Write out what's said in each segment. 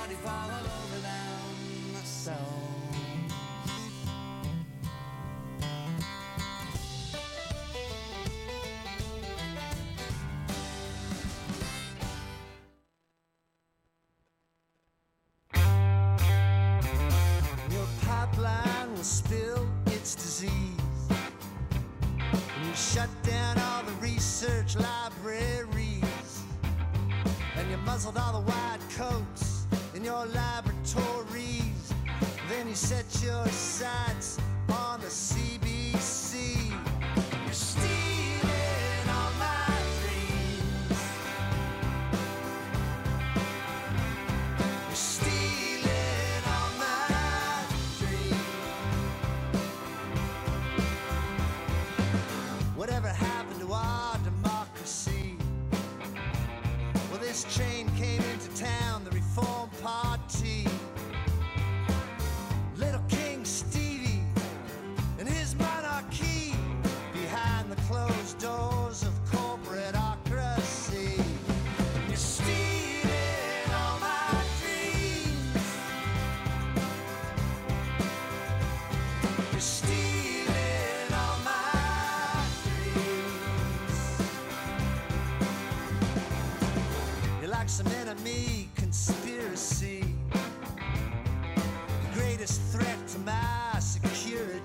body fall all over them. So your pipeline will spill its disease, and you shut down all the research libraries, and you muzzled all the white coats in your laboratories. Then you set your sights on the CBC. You're stealing all my dreams. You're stealing all my dreams. Whatever happened to our democracy? Well, this train came into town, the Reform Party. Little King Stevie and his monarchy behind the closed doors of corporateocracy. You're stealing all my dreams. You're stealing all my dreams. You're like some enemy conspiracy, the greatest threat to my security.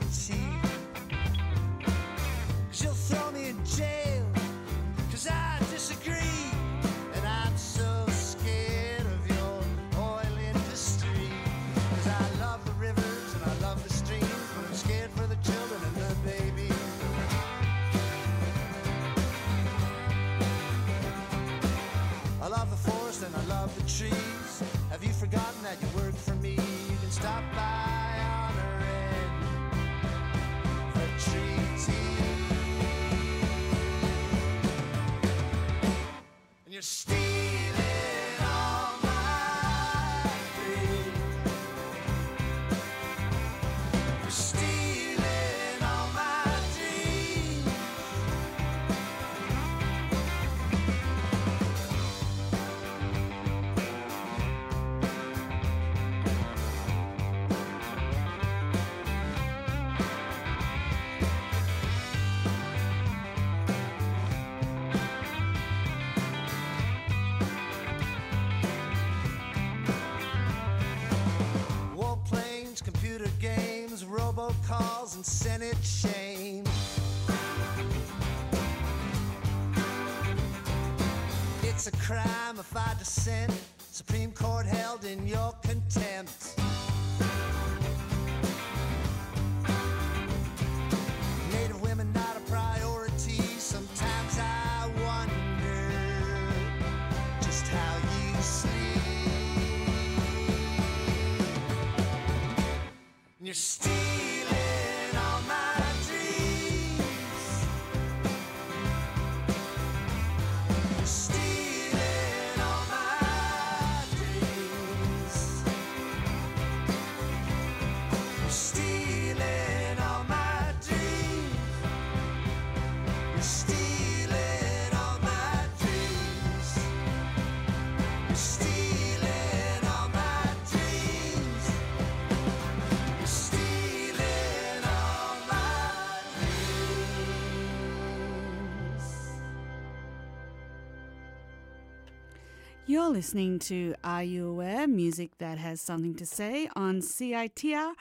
'Cause you'll throw me in jail 'cause I disagree, and I'm so scared of your oil industry. 'Cause I love the rivers and I love the streams, but I'm scared for the children and the babies. I love the forest and I love the trees. Have you forgotten that you work for me? You can stop by on a red for treaty. And you're stealing all my dreams. You're stealing all my dreams. Warplanes, computer games, robocalls, and Senate shame. It's a crime if I dissent. Supreme Court held in your contempt. Native women not a priority. Sometimes I wonder just how you sleep. And you're stealing all my dreams. You're stealing all my dreams. You're stealing all my dreams. You're stealing all my dreams. You're stealing all my dreams. You're stealing all my dreams. You're listening to Are You Aware? Music that has something to say on CITR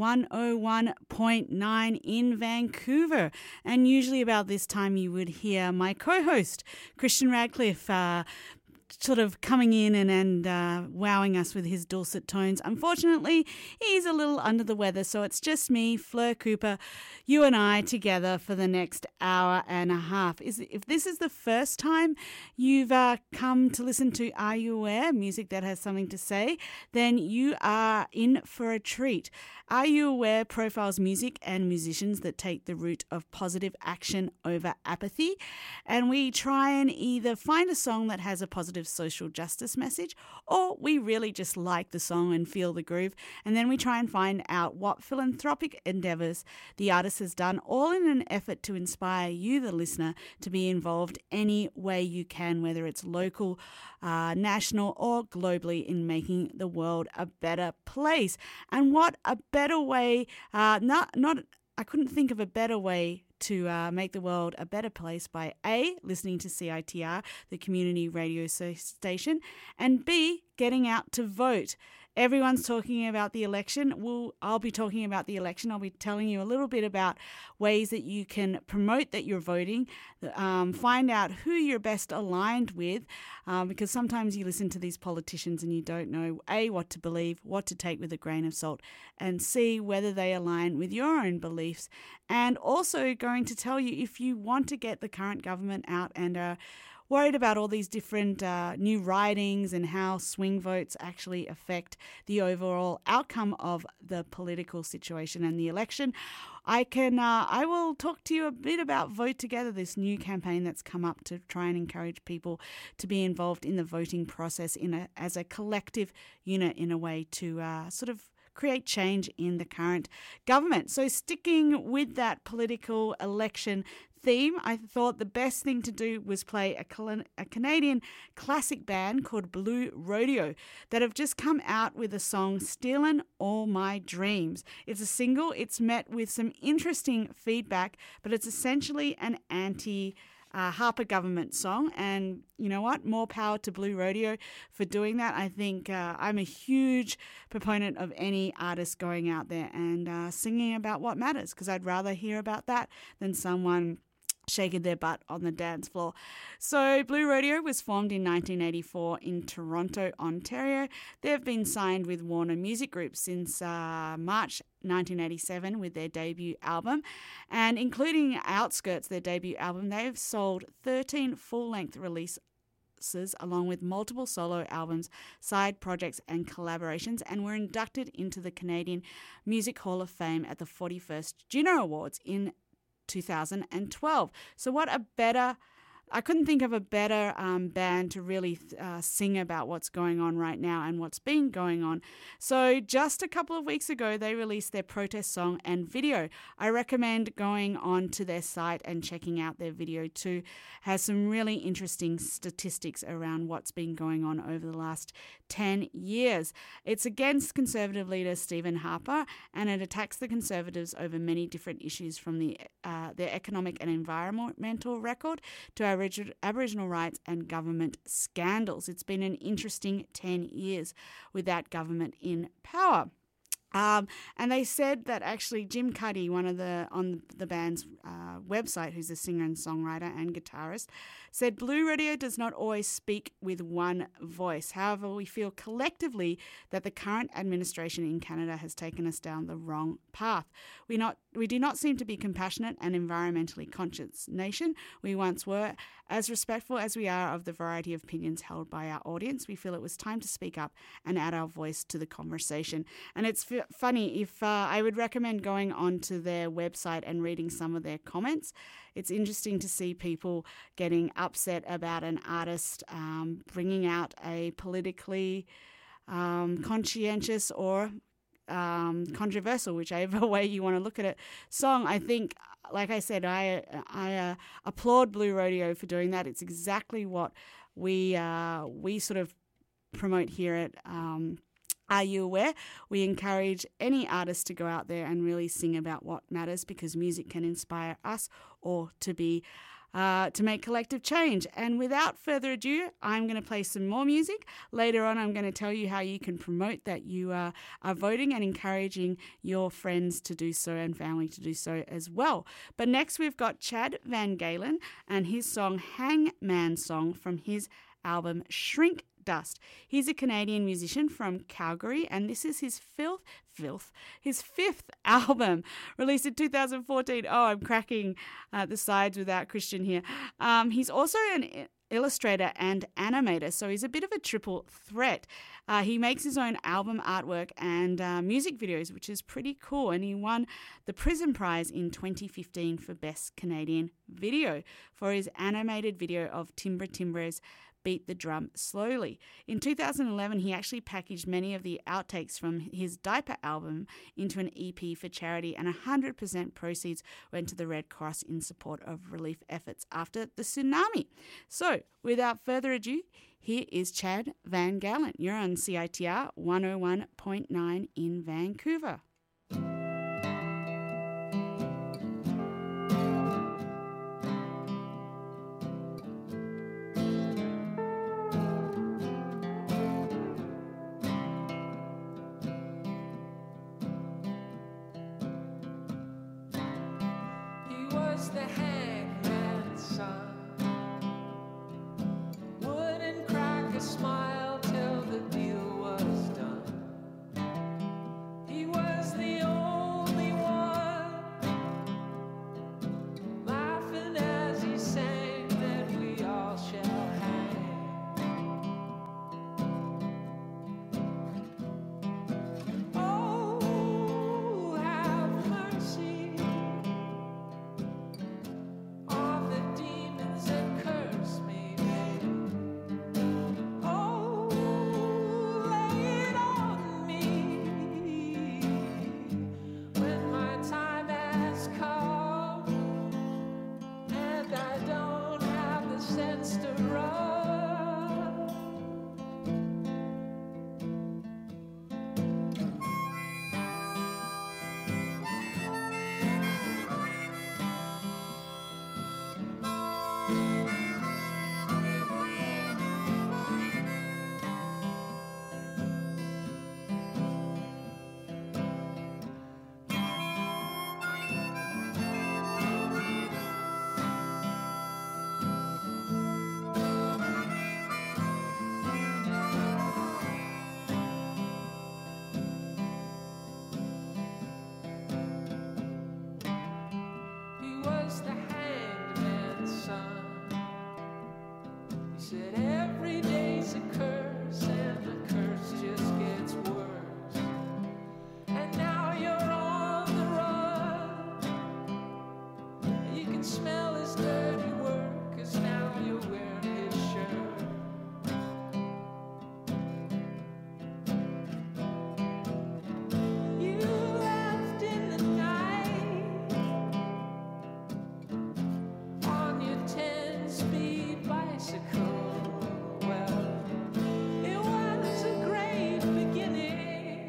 101.9 in Vancouver. And usually about this time you would hear my co-host, Christian Radcliffe, sort of coming in and wowing us with his dulcet tones. Unfortunately, he's a little under the weather, so it's just me, Fleur Cooper, you and I together for the next hour and a half. If this is the first time you've come to listen to Are You Aware? Music that has something to say, then you are in for a treat. Are You Aware profiles music and musicians that take the route of positive action over apathy, and we try and either find a song that has a positive social justice message, or we really just like the song and feel the groove, and then we try and find out what philanthropic endeavours the artist has done, all in an effort to inspire you, the listener, to be involved any way you can, whether it's local, national, or globally, in making the world a better place. And what a better way, I couldn't think of a better way to make the world a better place by A, listening to CITR, the community radio station, and B, getting out to vote. Everyone's talking about the election. I'll be talking about the election. I'll be telling you a little bit about ways that you can promote that you're voting, find out who you're best aligned with, because sometimes you listen to these politicians and you don't know, A, what to believe, what to take with a grain of salt, and C, whether they align with your own beliefs. And also going to tell you, if you want to get the current government out and worried about all these different new ridings and how swing votes actually affect the overall outcome of the political situation and the election, I will talk to you a bit about Vote Together, this new campaign that's come up to try and encourage people to be involved in the voting process as a collective unit, in a way to sort of create change in the current government. So sticking with that political election theme, I thought the best thing to do was play a Canadian classic band called Blue Rodeo that have just come out with a song, Stealin' All My Dreams. It's a single. It's met with some interesting feedback, but it's essentially an Harper government song, and you know what? More power to Blue Rodeo for doing that. I think I'm a huge proponent of any artist going out there and singing about what matters, because I'd rather hear about that than someone shaking their butt on the dance floor. So Blue Rodeo was formed in 1984 in Toronto, Ontario. They've been signed with Warner Music Group since March 1987 with their debut album, and including Outskirts, their debut album, they've sold 13 full-length releases along with multiple solo albums, side projects and collaborations, and were inducted into the Canadian Music Hall of Fame at the 41st Juno Awards in 2012. So I couldn't think of a better band to really sing about what's going on right now and what's been going on. So just a couple of weeks ago, they released their protest song and video. I recommend going on to their site and checking out their video too. Has some really interesting statistics around what's been going on over the last 10 years. It's against Conservative leader Stephen Harper, and it attacks the Conservatives over many different issues, from their economic and environmental record to Aboriginal rights and government scandals. It's been an interesting 10 years with that government in power. And they said that actually Jim Cuddy, on the band's website, who's a singer and songwriter and guitarist, said Blue Rodeo does not always speak with one voice. However, we feel collectively that the current administration in Canada has taken us down the wrong path. We do not seem to be compassionate and environmentally conscious nation we once were. As respectful as we are of the variety of opinions held by our audience, we feel it was time to speak up and add our voice to the conversation. And it's funny, if I would recommend going onto their website and reading some of their comments. It's interesting to see people getting upset about an artist bringing out a politically conscientious or controversial, whichever way you want to look at it, song. I think, like I said, I applaud Blue Rodeo for doing that. It's exactly what we sort of promote here at Are You Aware? We encourage any artist to go out there and really sing about what matters, because music can inspire us or to make collective change. And without further ado, I'm going to play some more music. Later on, I'm going to tell you how you can promote that you are voting and encouraging your friends to do so and family to do so as well. But next, we've got Chad Van Galen and his song Hangman Song from his album Shrink Dust. He's a Canadian musician from Calgary, and this is his his fifth album, released in 2014. Oh, I'm cracking the sides without Christian here. He's also an illustrator and animator, so he's a bit of a triple threat. He makes his own album artwork and music videos, which is pretty cool, and he won the Prism Prize in 2015 for Best Canadian Video for his animated video of Timbre Timbre's Beat the Drum Slowly. In 2011, he actually packaged many of the outtakes from his Diaper album into an EP for charity, and 100% proceeds went to the Red Cross in support of relief efforts after the tsunami. So, without further ado, here is Chad Van Gallen. You're on CITR 101.9 in Vancouver. The hangman's son wouldn't crack a smile till the deal was done. He was the only one laughing as he sang that we all shall hang. Oh, have mercy on the demons that curse me, babe. Oh, lay it on me when my time has come and I don't have the sense to run. He was the hangman's son. He said every day's a curse and the curse just gets worse. And now you're on the run. You can smell his dirty work 'cause now you're wearing his shirt. You left in the night on your 10-speed bicycle. Well, it was a great beginning.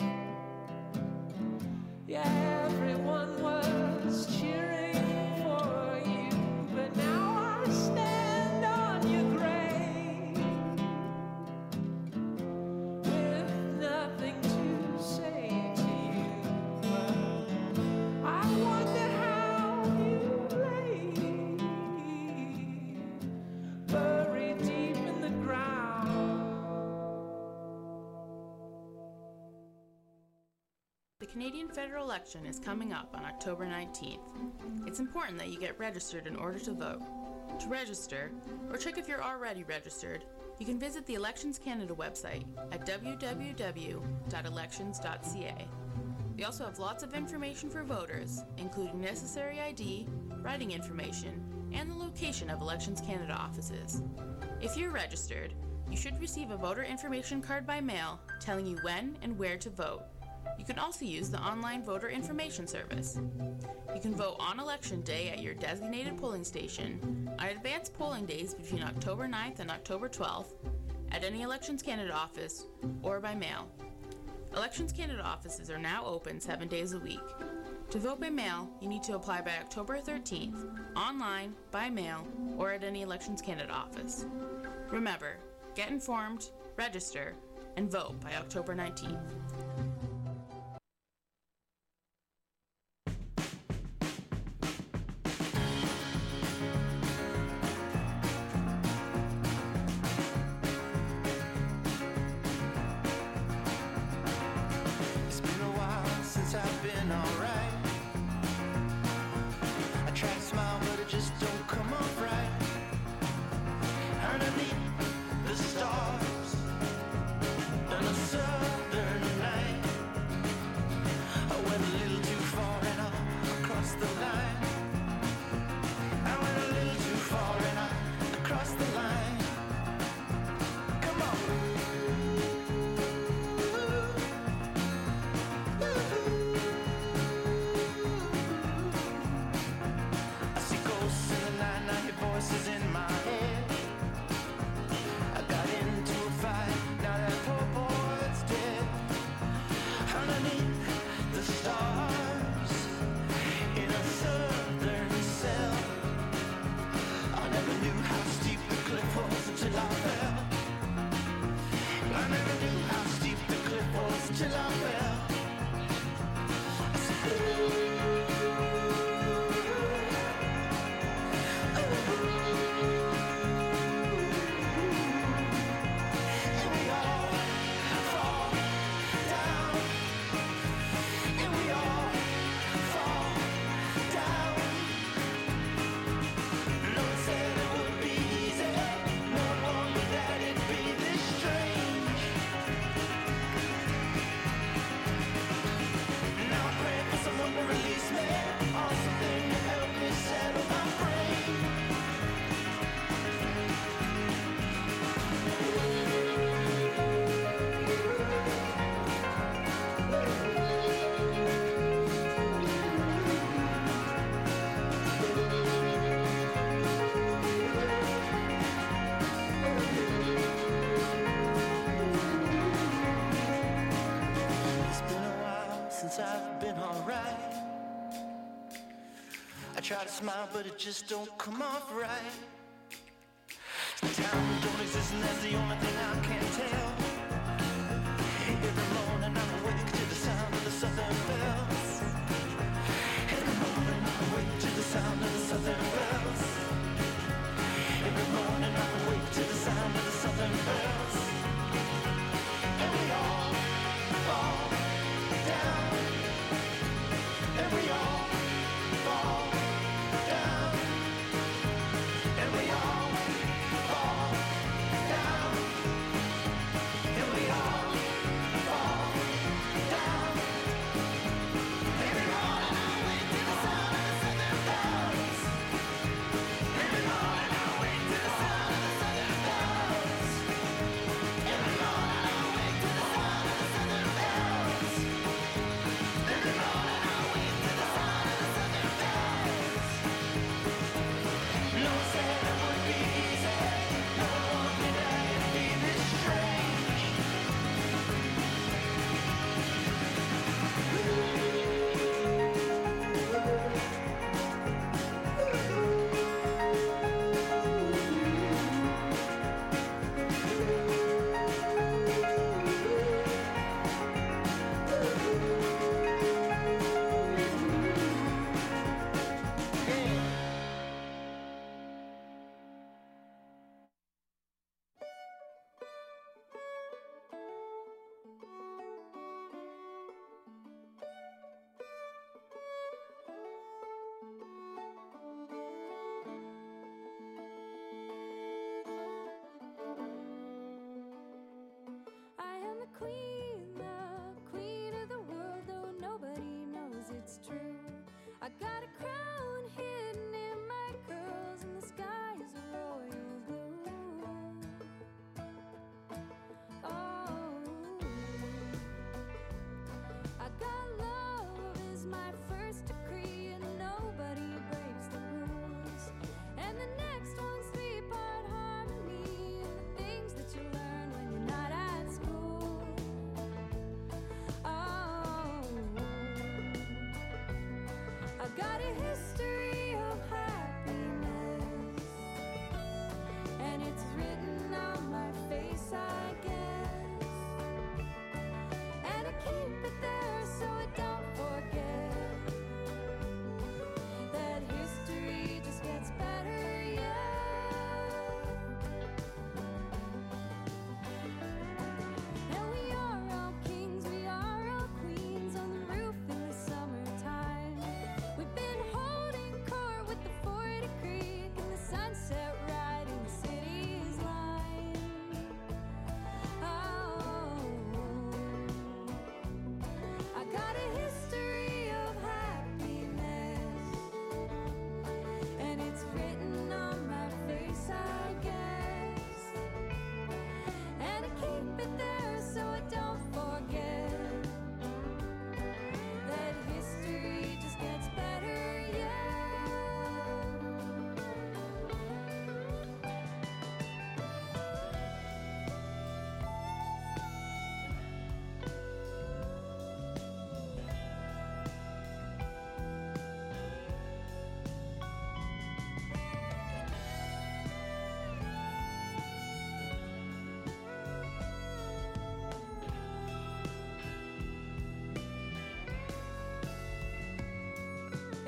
Yeah, everyone was cheering for you, but now I stand on your grave with nothing to say to you. Well, I wonder how you lay, buried deep in the ground. The Canadian federal election is coming up on October 19th. It's important that you get registered in order to vote. To register, or check if you're already registered, you can visit the Elections Canada website at www.elections.ca. They also have lots of information for voters, including necessary ID, writing information, and the location of Elections Canada offices. If you're registered, you should receive a voter information card by mail telling you when and where to vote. You can also use the online voter information service. You can vote on election day at your designated polling station, on advanced polling days between October 9th and October 12th, at any Elections Canada office, or by mail. Elections Canada offices are now open 7 days a week. To vote by mail, you need to apply by October 13th, online, by mail, or at any Elections Canada office. Remember, get informed, register, and vote by October 19th. It's been a while since I've been alright. I try to smile, but it just don't come off right. Underneath the stars, on a southern night. till I fell. I said, ooh. Try to smile, but it just don't come off right. Time don't exist, and that's the only thing I can tell. Every morning I'm awake to the sound of the southern bells. Every morning I'm awake to the sound of the southern bells. Every morning I'm awake to the sound of the southern bells. And we all fall down. And we all fall down. And we all fall down.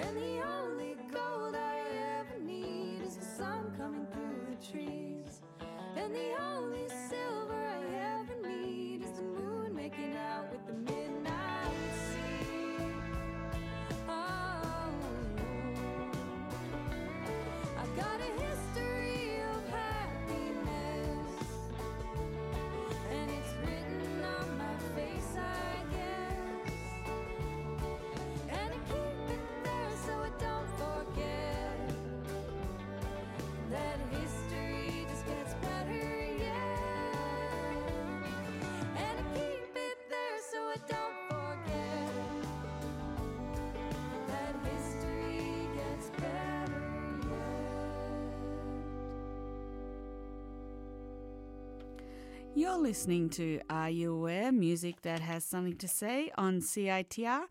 And the only gold I ever need is the sun coming through the trees. And the only silver I ever need is the moon making out with the midnight sea. Oh, I got a history of happiness, and it's written on my face, I guess. And I keep it there so I don't forget that history just gets better, yeah. And I keep it there so I don't forget that history gets better yet. You're listening to Are You Aware? Music that has something to say on CITR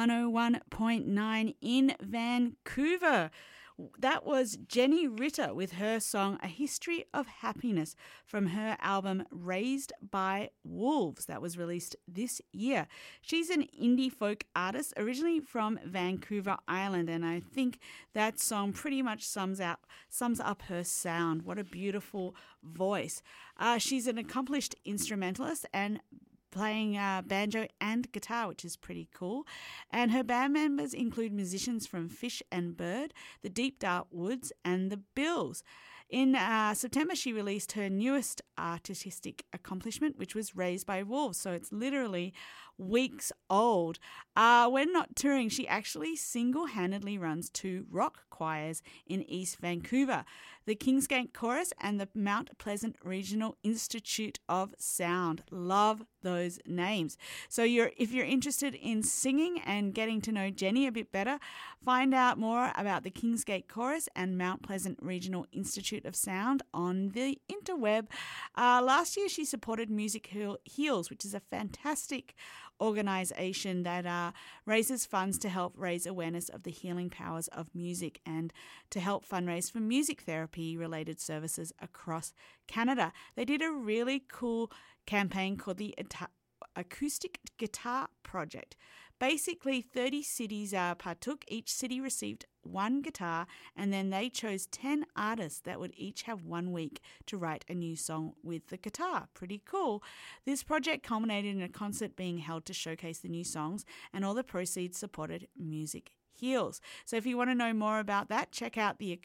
101.9 in Vancouver. That was Jenny Ritter with her song A History of Happiness from her album Raised by Wolves that was released this year. She's an indie folk artist originally from Vancouver Island, and I think that song pretty much sums up her sound. What a beautiful voice. She's an accomplished instrumentalist and playing banjo and guitar, which is pretty cool. And her band members include musicians from Fish and Bird, the Deep Dark Woods, and the Bills. In September, she released her newest artistic accomplishment, which was Raised by Wolves. So it's literally weeks old. When not touring, she actually single-handedly runs 2 rock choirs in East Vancouver, the Kingsgate Chorus and the Mount Pleasant Regional Institute of Sound. Love those names. So if you're interested in singing and getting to know Jenny a bit better, find out more about the Kingsgate Chorus and Mount Pleasant Regional Institute of Sound on the interweb. Last year, she supported Music Heals, which is a fantastic organisation that raises funds to help raise awareness of the healing powers of music and to help fundraise for music therapy related services across Canada. They did a really cool campaign called the Acoustic Guitar Project. Basically, 30 cities partook. Each city received 1 guitar, and then they chose 10 artists that would each have 1 week to write a new song with the guitar. Pretty cool. This project culminated in a concert being held to showcase the new songs, and all the proceeds supported Music Heals. So if you want to know more about that, check out the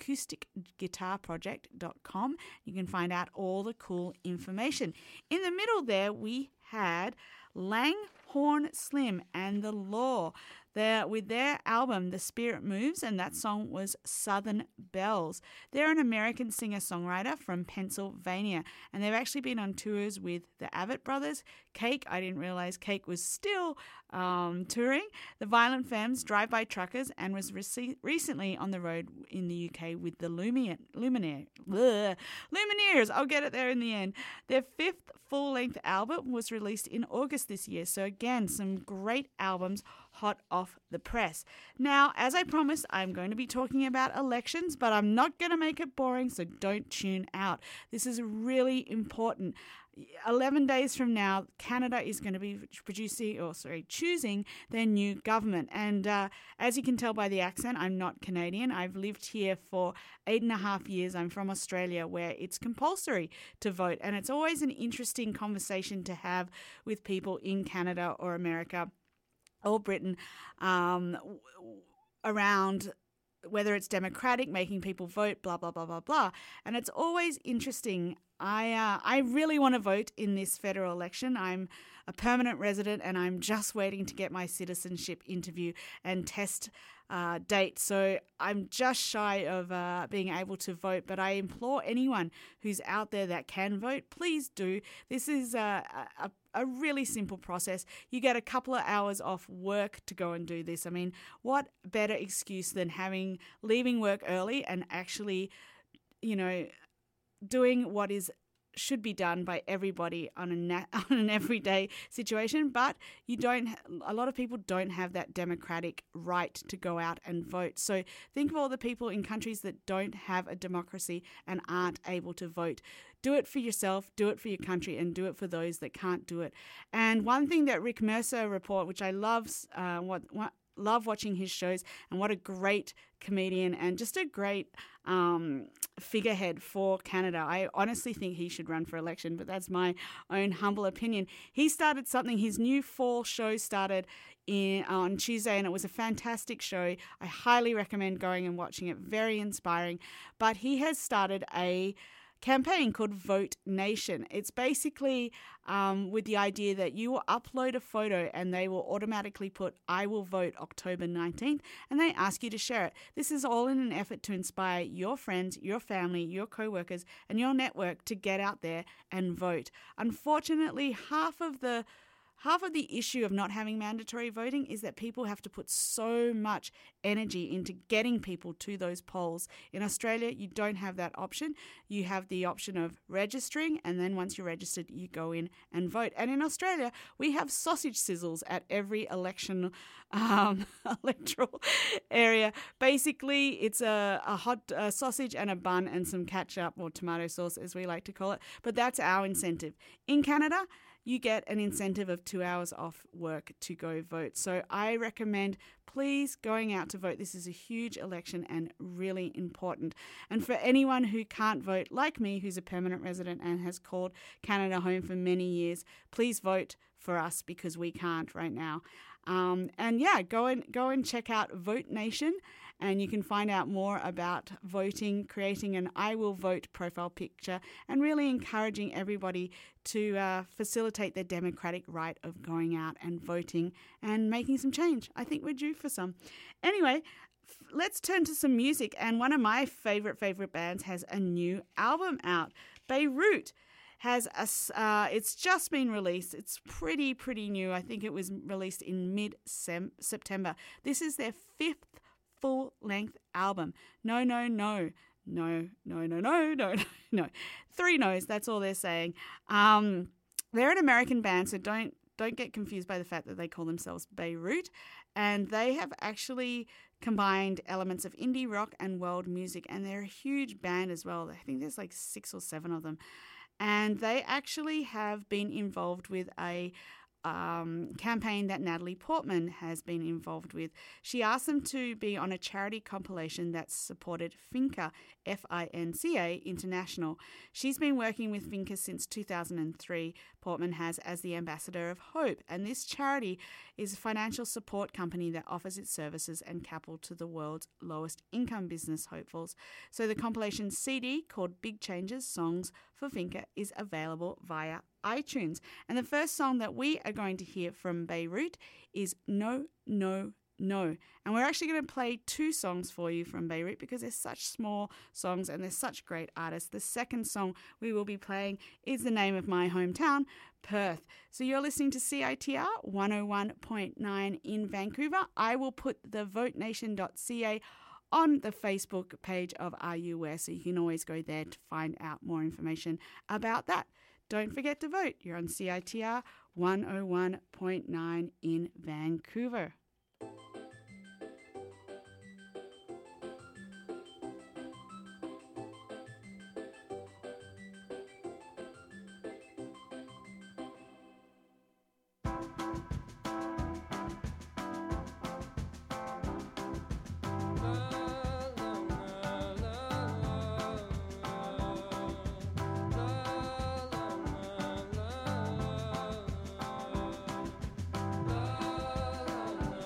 acousticguitarproject.com. You can find out all the cool information. In the middle there, we had Langhorne Slim and The Law with their album The Spirit Moves, and that song was Southern Bells. They're an American singer-songwriter from Pennsylvania, and they've actually been on tours with the Avett Brothers, Cake. I didn't realize Cake was still touring, the Violent Femmes, Drive-By Truckers, and was recently on the road in the UK with the Lumineers. I'll get it there in the end. Their 5th full-length album was released in August this year, so again, some great albums hot off the press. Now, as I promised, I'm going to be talking about elections, but I'm not going to make it boring, so don't tune out. This is really important. 11 days from now, Canada is going to be choosing their new government. And as you can tell by the accent, I'm not Canadian. I've lived here for 8.5 years. I'm from Australia, where it's compulsory to vote. And it's always an interesting conversation to have with people in Canada or America or Britain around whether it's democratic, making people vote, blah, blah, blah, blah, blah. And it's always interesting. I really want to vote in this federal election. I'm a permanent resident and I'm just waiting to get my citizenship interview and test date. So I'm just shy of being able to vote, but I implore anyone who's out there that can vote, please do. This is a really simple process. You get a couple of hours off work to go and do this. I mean, what better excuse than leaving work early and actually, doing what should be done by everybody on an everyday situation, but a lot of people don't have that democratic right to go out and vote. So think of all the people in countries that don't have a democracy and aren't able to vote. Do it for yourself, do it for your country, and do it for those that can't do it. And one thing that Rick Mercer report, which I love, love watching his shows, and what a great comedian and just a great figurehead for Canada. I honestly think he should run for election, but that's my own humble opinion. He started something, his new fall show started on Tuesday, and it was a fantastic show. I highly recommend going and watching it. Very inspiring. But he has started a campaign called Vote Nation. It's basically with the idea that you will upload a photo and they will automatically put "I will vote October 19th" and they ask you to share it. This is all in an effort to inspire your friends, your family, your co-workers and your network to get out there and vote. Unfortunately, half of the issue of not having mandatory voting is that people have to put so much energy into getting people to those polls. In Australia, you don't have that option. You have the option of registering, and then once you're registered, you go in and vote. And in Australia, we have sausage sizzles at every election electoral area. Basically, it's a hot sausage and a bun and some ketchup or tomato sauce, as we like to call it. But that's our incentive. In Canada, you get an incentive of 2 hours off work to go vote. So I recommend please going out to vote. This is a huge election and really important. And for anyone who can't vote, like me, who's a permanent resident and has called Canada home for many years, please vote for us because we can't right now. And yeah, go and check out Vote Nation, and you can find out more about voting, creating an I Will Vote profile picture, and really encouraging everybody to facilitate their democratic right of going out and voting and making some change. I think we're due for some. Anyway, let's turn to some music, and one of my favorite bands has a new album out. Beirut has it's just been released. It's pretty new. I think it was released in mid-September. This is their 5th full-length album. No. 3 no's, that's all they're saying. They're an American band, so don't get confused by the fact that they call themselves Beirut. And they have actually combined elements of indie rock and world music, and they're a huge band as well. I think there's like 6 or 7 of them. And they actually have been involved with a campaign that Natalie Portman has been involved with. She asked them to be on a charity compilation that supported Finca, Finca International. She's been working with Finca since 2003. Portman has as the ambassador of hope, and this charity is a financial support company that offers its services and capital to the world's lowest income business hopefuls. So the compilation CD called Big Changes Songs for Finca is available via iTunes. And the first song that we are going to hear from Beirut is No. And we're actually going to play 2 songs for you from Beirut because they're such small songs and they're such great artists. The second song we will be playing is the name of my hometown, Perth. So you're listening to CITR 101.9 in Vancouver. I will put the votenation.ca on the Facebook page of RUS, so you can always go there to find out more information about that. Don't forget to vote. You're on CITR 101.9 in Vancouver. La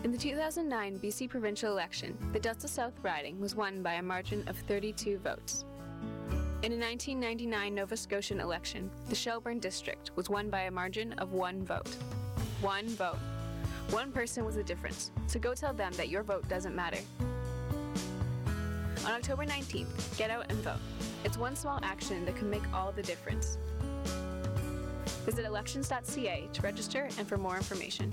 In the 2009 BC provincial election, the Delta South riding was won by a margin of 32 votes. In a 1999 Nova Scotian election, the Shelburne district was won by a margin of 1 vote. 1 vote. One person was the difference, so go tell them that your vote doesn't matter. On October 19th, get out and vote. It's one small action that can make all the difference. Visit elections.ca to register and for more information.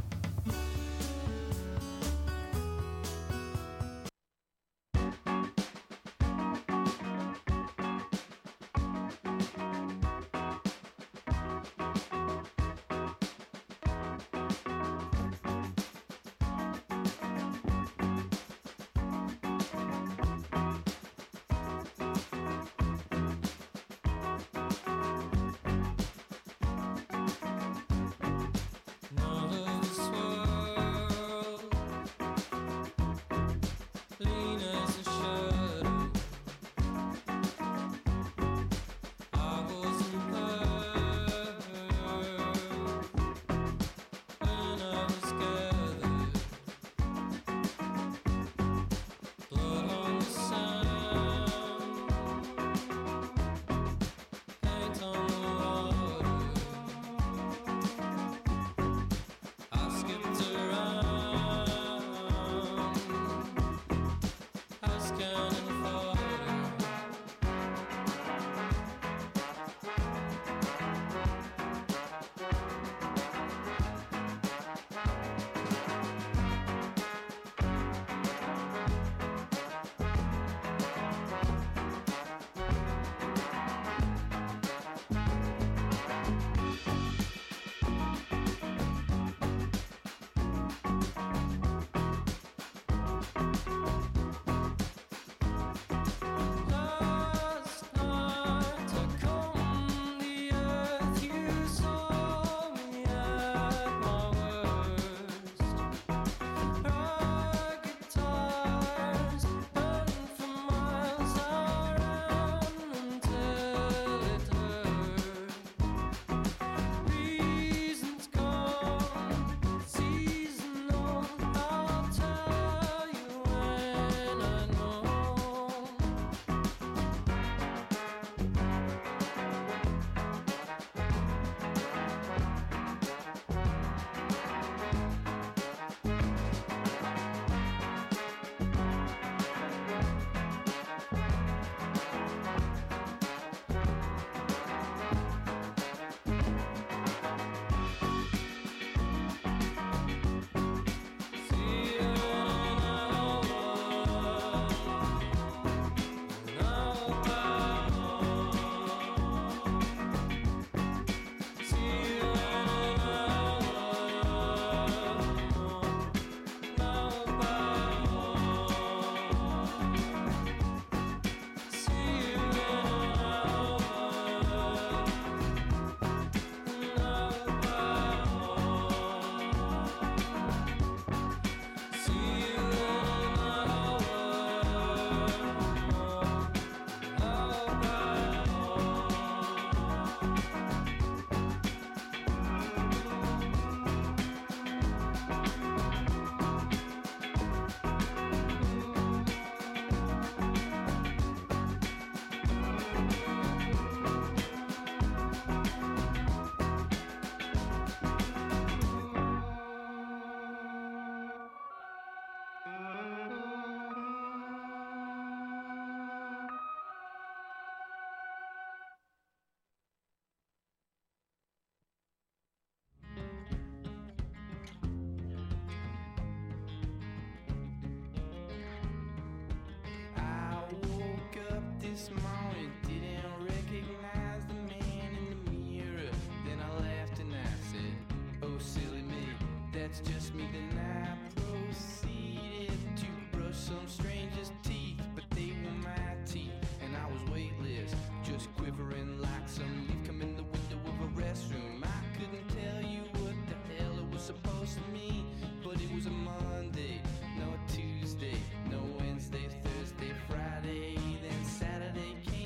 No Wednesday, Thursday, Friday, then Saturday came.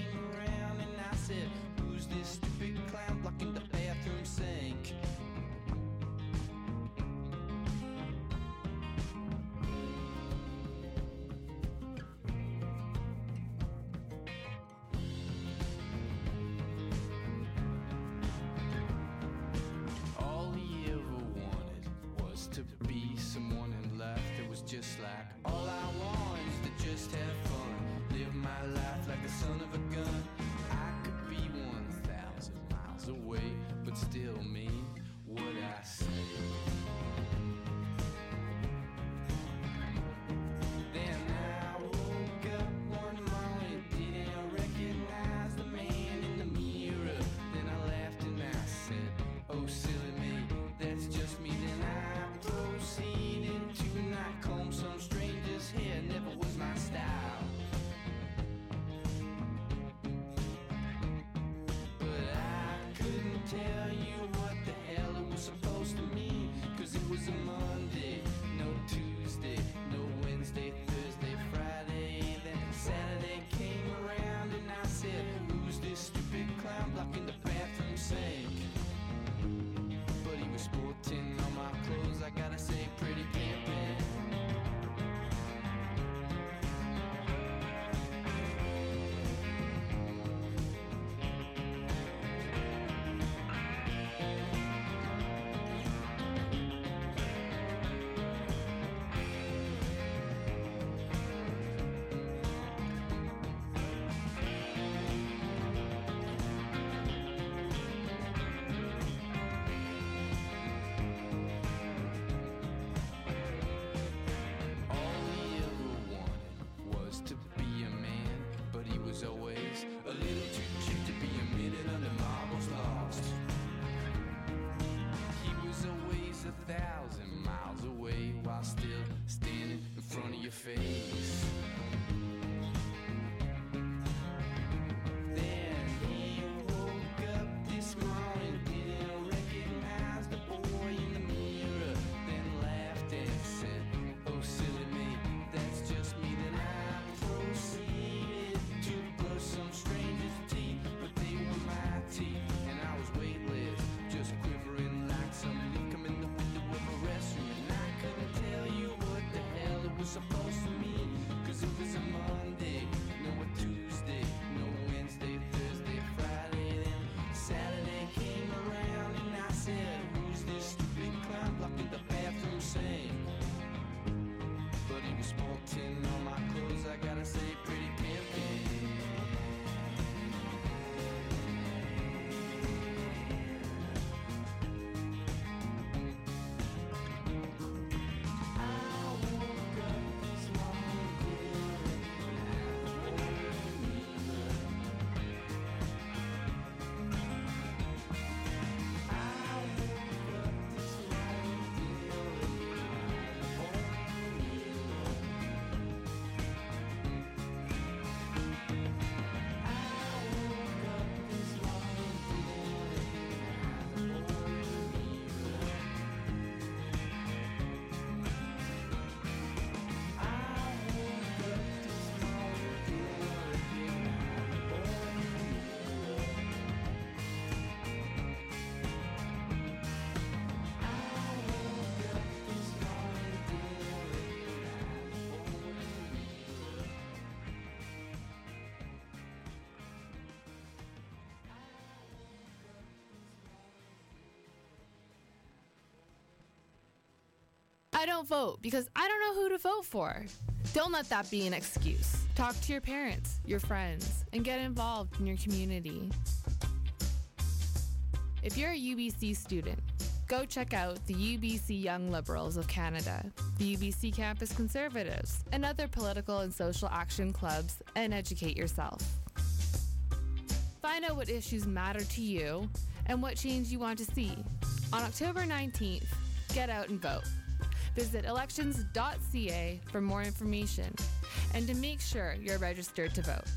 it was a Monday, no Tuesday, no Wednesday, Thursday, Friday. Then Saturday came around and I said, who's this stupid clown blocking the bathroom sink? But he was sporting all my clothes, I gotta say, pretty pimpin'. Always a little too cute to be a minute under marbles lost. He was always 1,000 miles away while still standing in front of your face. Then he woke up this morning, didn't recognize the boy in the mirror, then laughed and said, oh silly me, that's just me. Then I proceeded to brush some stranger's teeth, but they were my teeth, and I was weightless, just quivering like some leaf come in the window of a restroom, and I couldn't tell you what the hell it was supposed to mean, 'cause it was a Monday, no a Tuesday, no Wednesday, Thursday, Friday. Then Saturday came around and I said, who's this stupid clown blocking the bathroom sink? But he was sporting all my clothes, I gotta say, pretty pimpin'. I woke up this morning, I don't vote because I don't know who to vote for. Don't let that be an excuse. Talk to your parents, your friends, and get involved in your community. If you're a UBC student, go check out the UBC Young Liberals of Canada, the UBC Campus Conservatives, and other political and social action clubs, and educate yourself. Find out what issues matter to you and what change you want to see. On October 19th, get out and vote. Visit elections.ca for more information and to make sure you're registered to vote.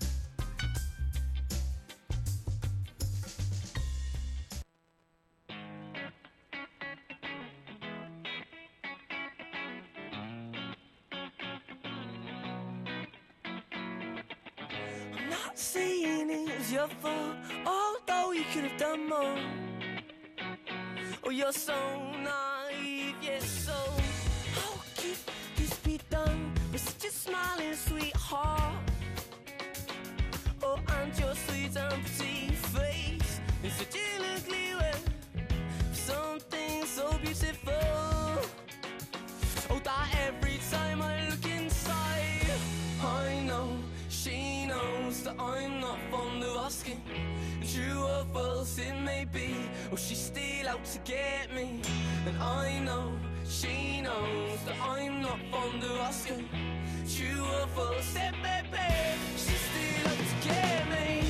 I'm not saying it was your fault, although you could have done more. Oh, you're so naive, yes, so how could this be done with such a smiling sweetheart? Oh, and your sweet and pretty face in such an ugly way, something so beautiful. Oh, that every time I look inside, I know she knows that I'm not fond of asking. True or false it may be, or she's still out to get me. And I know she knows that I'm not fond of asking. True or false it may be, she's still out to get me.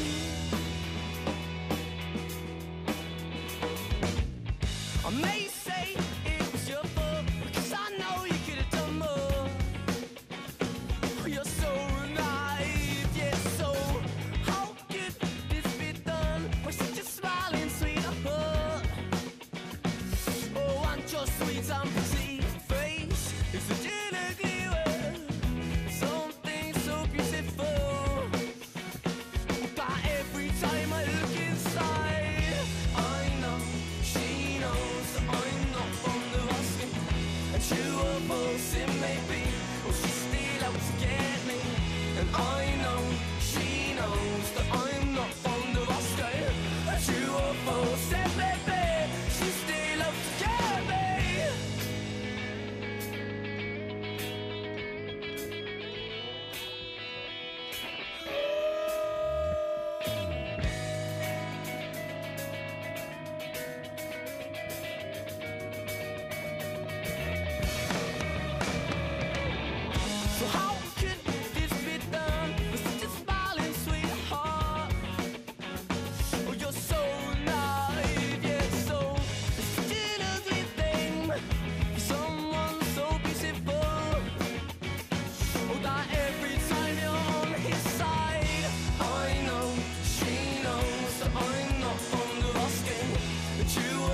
I may say it was your fault, because I know you could have done more. You're so naive, yes, so how could this be done with such a smiling sweetheart? Oh, and your sweet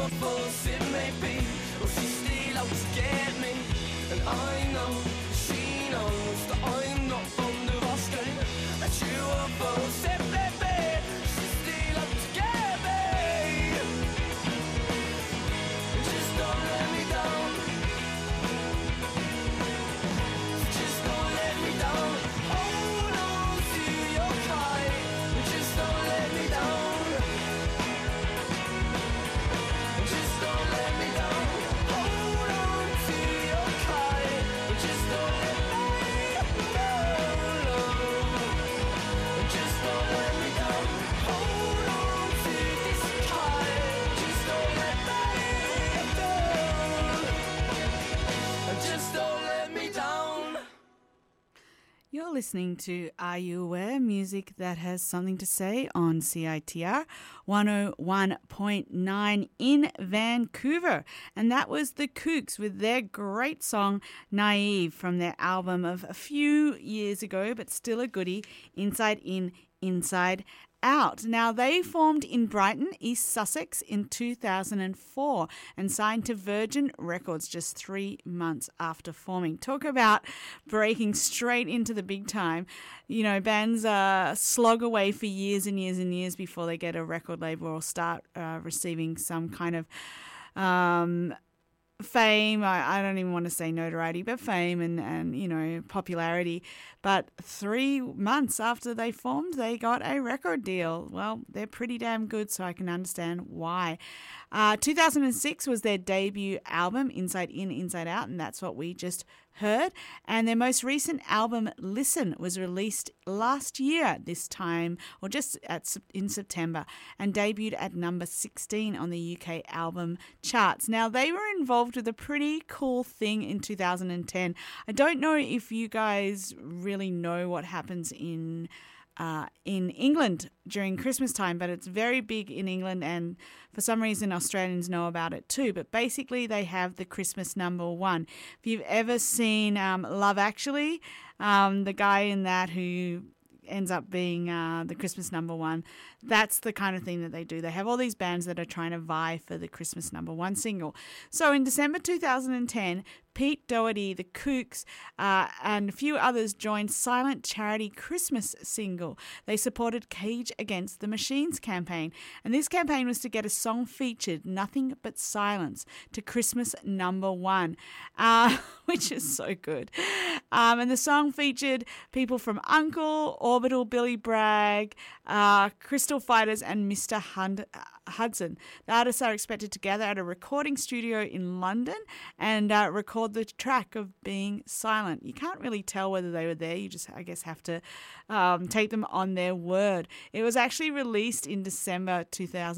or false it may be, oh, she's still out to get me. And I know she knows that I'm not fond of asking. And true or false it may be, she's still out to get me. Just don't let me down. Just don't let me down. Hold on to your kite. Just don't let me down. Just don't let me down. Hold on to your kite. Just don't let me down. Just don't let me down. Hold on to this kite. Just don't let me down. Just don't let me down. You're listening to Are You Aware? Music that has something to say on CITR 101.9 in Vancouver. And that was the Kooks with their great song Naive from their album of a few years ago, but still a goodie, Inside In, Inside Out. Now, they formed in Brighton, East Sussex in 2004 and signed to Virgin Records just 3 months after forming. Talk about breaking straight into the big time. You know, bands slog away for years and years and years before they get a record label or start receiving some kind of fame. I don't even want to say notoriety, but fame and you know, popularity. But 3 months after they formed, they got a record deal. Well, they're pretty damn good, so I can understand why. 2006 was their debut album, Inside In, Inside Out, and that's what we just heard. And their most recent album, Listen, was released last year this time, or just in September, and debuted at number 16 on the UK album charts. Now, they were involved with a pretty cool thing in 2010. I don't know if you guys really know what happens in England during Christmas time, but it's very big in England, and for some reason Australians know about it too. But basically they have the Christmas number one. If you've ever seen Love Actually, the guy in that who ends up being the Christmas number one, that's the kind of thing that they do. They have all these bands that are trying to vie for the Christmas number one single. So in December 2010, Pete Doherty, the Kooks, and a few others joined Silent Charity Christmas single. They supported Cage Against the Machines campaign, and this campaign was to get a song featured, Nothing But Silence, to Christmas number one, which is so good. And the song featured people from Uncle, Orbital, Billy Bragg, Crystal Fighters, and Mr. Hudson. The artists are expected to gather at a recording studio in London and record the track of Being Silent. You can't really tell whether they were there. You just, I guess, have to take them on their word. It was actually released in December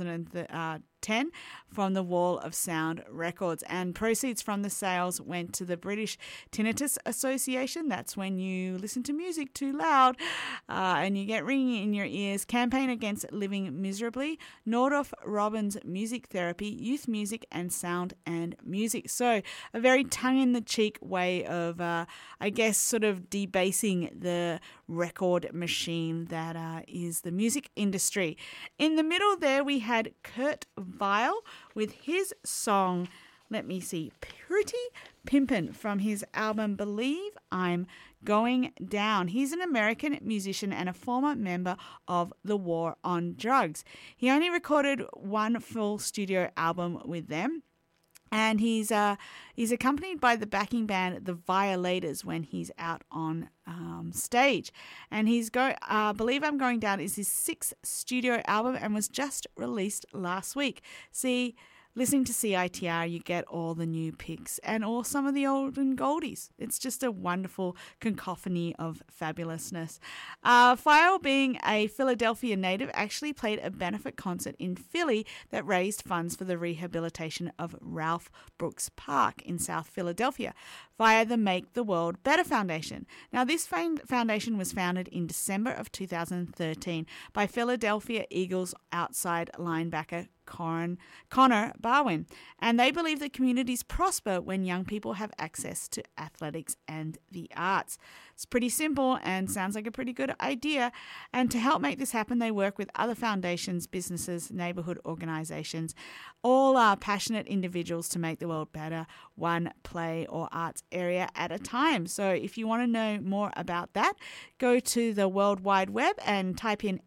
2010 from the Wall of Sound Records, and proceeds from the sales went to the British Tinnitus Association. That's when you listen to music too loud and you get ringing in your ears. Campaign Against Living Miserably, Nordhoff Robbins Music Therapy, Youth Music, and Sound and Music. So a very tongue-in-the-cheek way of, I guess, sort of debasing the record machine that is the music industry. In the middle there we had Kurt Vile with his song, let me see, Pretty Pimpin' from his album Believe I'm Going Down. He's an American musician and a former member of the War on Drugs. He only recorded one full studio album with them, and he's accompanied by the backing band The Violators when he's out on stage. And he's Believe I'm Going Down is his 6th studio album and was just released last week. See, listening to CITR, you get all the new picks and all some of the olden goldies. It's just a wonderful cacophony of fabulousness. File, being a Philadelphia native, actually played a benefit concert in Philly that raised funds for the rehabilitation of Ralph Brooks Park in South Philadelphia via the Make the World Better Foundation. Now, this foundation was founded in December of 2013 by Philadelphia Eagles outside linebacker Connor Barwin. And they believe that communities prosper when young people have access to athletics and the arts. It's pretty simple and sounds like a pretty good idea. And to help make this happen, they work with other foundations, businesses, neighbourhood organisations. All are passionate individuals to make the world better, one play or arts area at a time. So if you want to know more about that, go to the World Wide Web and type in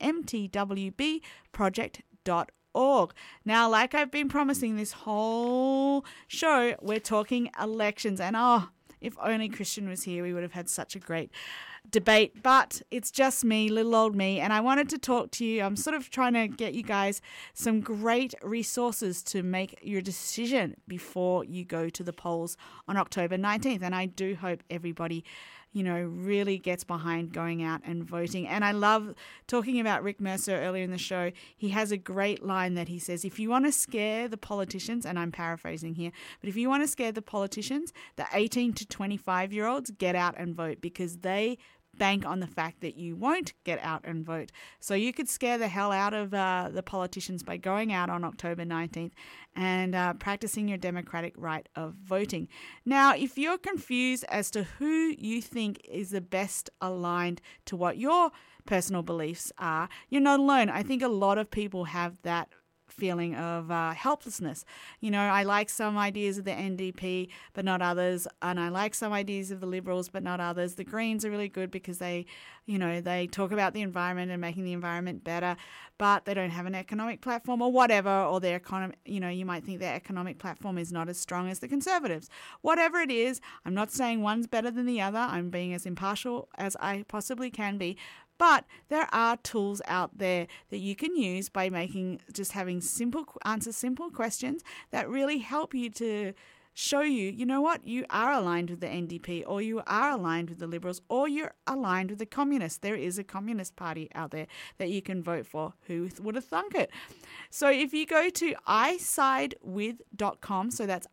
mtwbproject.org. Now, like I've been promising this whole show, we're talking elections. And if only Christian was here, we would have had such a great debate. But it's just me, little old me, and I wanted to talk to you. I'm sort of trying to get you guys some great resources to make your decision before you go to the polls on October 19th. And I do hope everybody really gets behind going out and voting. And I love talking about Rick Mercer earlier in the show. He has a great line that he says, if you want to scare the politicians, and I'm paraphrasing here, but if you want to scare the politicians, the 18 to 25-year-olds, get out and vote, because they bank on the fact that you won't get out and vote. So you could scare the hell out of the politicians by going out on October 19th and practicing your democratic right of voting. Now, if you're confused as to who you think is the best aligned to what your personal beliefs are, you're not alone. I think a lot of people have that feeling of helplessness. I like some ideas of the NDP, but not others. And I like some ideas of the Liberals, but not others. The Greens are really good because they talk about the environment and making the environment better, but they don't have an economic platform or whatever, or their economy, you might think their economic platform is not as strong as the Conservatives. Whatever it is, I'm not saying one's better than the other. I'm being as impartial as I possibly can be. But there are tools out there that you can use by having simple questions that really help you to show you what, you are aligned with the NDP, or you are aligned with the Liberals, or you're aligned with the Communists. There is a Communist Party out there that you can vote for. Who would have thunk it? So if you go to isidewith.com, so that's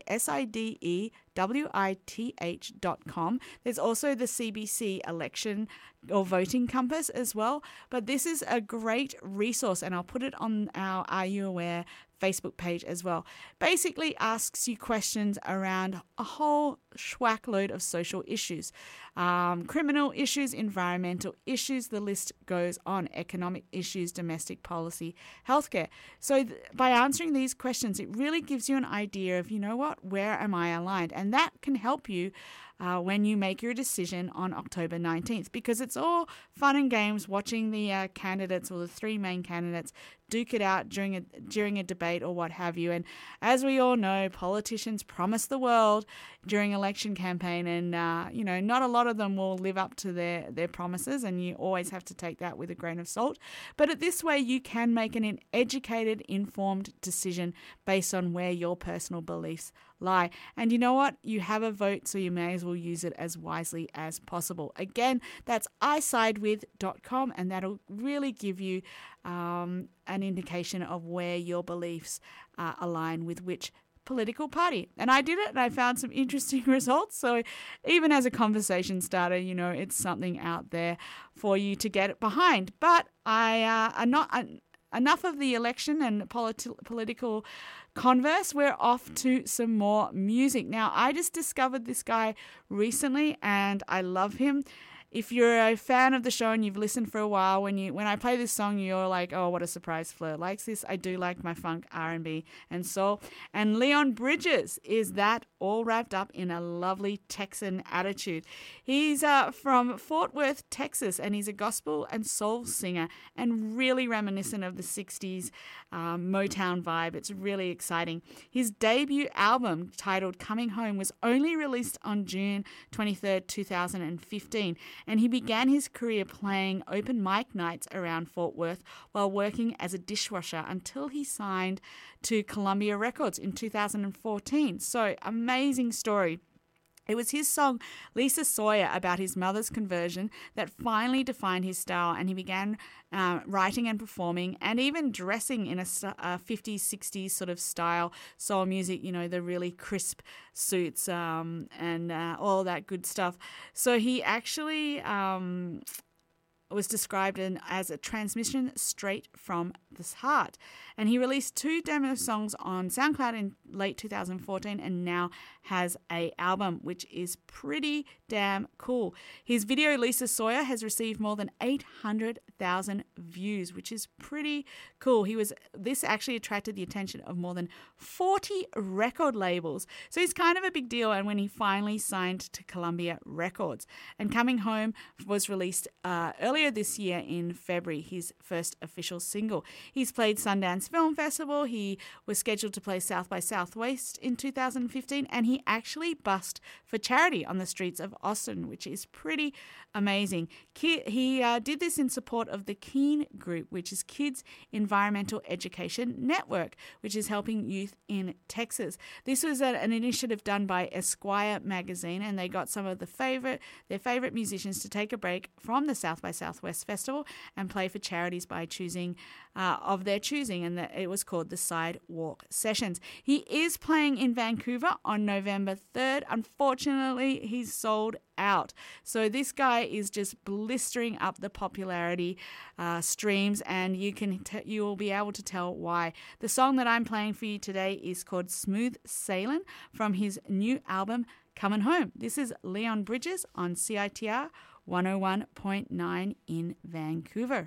ISIDEWITH.com. There's also the CBC election or voting compass as well. But this is a great resource, and I'll put it on our Are You Aware Facebook page as well. Basically asks you questions around a whole schwack load of social issues, criminal issues, environmental issues, the list goes on, economic issues, domestic policy, healthcare. So by answering these questions, it really gives you an idea of, where am I aligned? And that can help you when you make your decision on October 19th, because it's all fun and games watching the candidates, or the three main candidates, duke it out during a debate or what have you. And as we all know, politicians promise the world during election campaign, and not a lot of them will live up to their promises, and you always have to take that with a grain of salt. But this way you can make an educated, informed decision based on where your personal beliefs lie. And you know what? You have a vote, so you may as well use it as wisely as possible. Again, that's isidewith.com, and that'll really give you an indication of where your beliefs align with which political party. And I did it, and I found some interesting results. So even as a conversation starter, it's something out there for you to get behind. But enough of the election and political converse. We're off to some more music. Now, I just discovered this guy recently, and I love him. If you're a fan of the show and you've listened for a while, when I play this song, you're like, oh, what a surprise, Fleur likes this. I do like my funk, R&B, and soul. And Leon Bridges is that, all wrapped up in a lovely Texan attitude. He's from Fort Worth, Texas, and he's a gospel and soul singer, and really reminiscent of the 60s Motown vibe. It's really exciting. His debut album, titled Coming Home, was only released on June 23rd, 2015. And he began his career playing open mic nights around Fort Worth while working as a dishwasher until he signed to Columbia Records in 2014. So, amazing story. It was his song, Lisa Sawyer, about his mother's conversion that finally defined his style, and he began writing and performing and even dressing in a 50s, 60s sort of style soul music, the really crisp suits and all that good stuff. So he actually was described as a transmission straight from the heart. And he released 2 demo songs on SoundCloud in late 2014 and now has an album, which is pretty damn cool. His video, Lisa Sawyer, has received more than 800,000 views, which is pretty cool. This actually attracted the attention of more than 40 record labels. So he's kind of a big deal. And when he finally signed to Columbia Records, and Coming Home was released earlier this year in February, his first official single. He's played Sundance Film Festival. He was scheduled to play South by Southwest in 2015, and he actually bussed for charity on the streets of Austin, which is pretty amazing. He did this in support of the KEEN Group, which is Kids Environmental Education Network, which is helping youth in Texas. This was an initiative done by Esquire magazine, and they got some of their favorite musicians to take a break from the South by Southwest Festival and play for charities by choosing of their choosing, and it was called the Sidewalk Sessions. He is playing in Vancouver on November 3rd. Unfortunately, he's sold out. So this guy is just blistering up the popularity streams, and you will be able to tell why. The song that I'm playing for you today is called Smooth Sailing from his new album Coming Home. This is Leon Bridges on CITR 101.9 in Vancouver.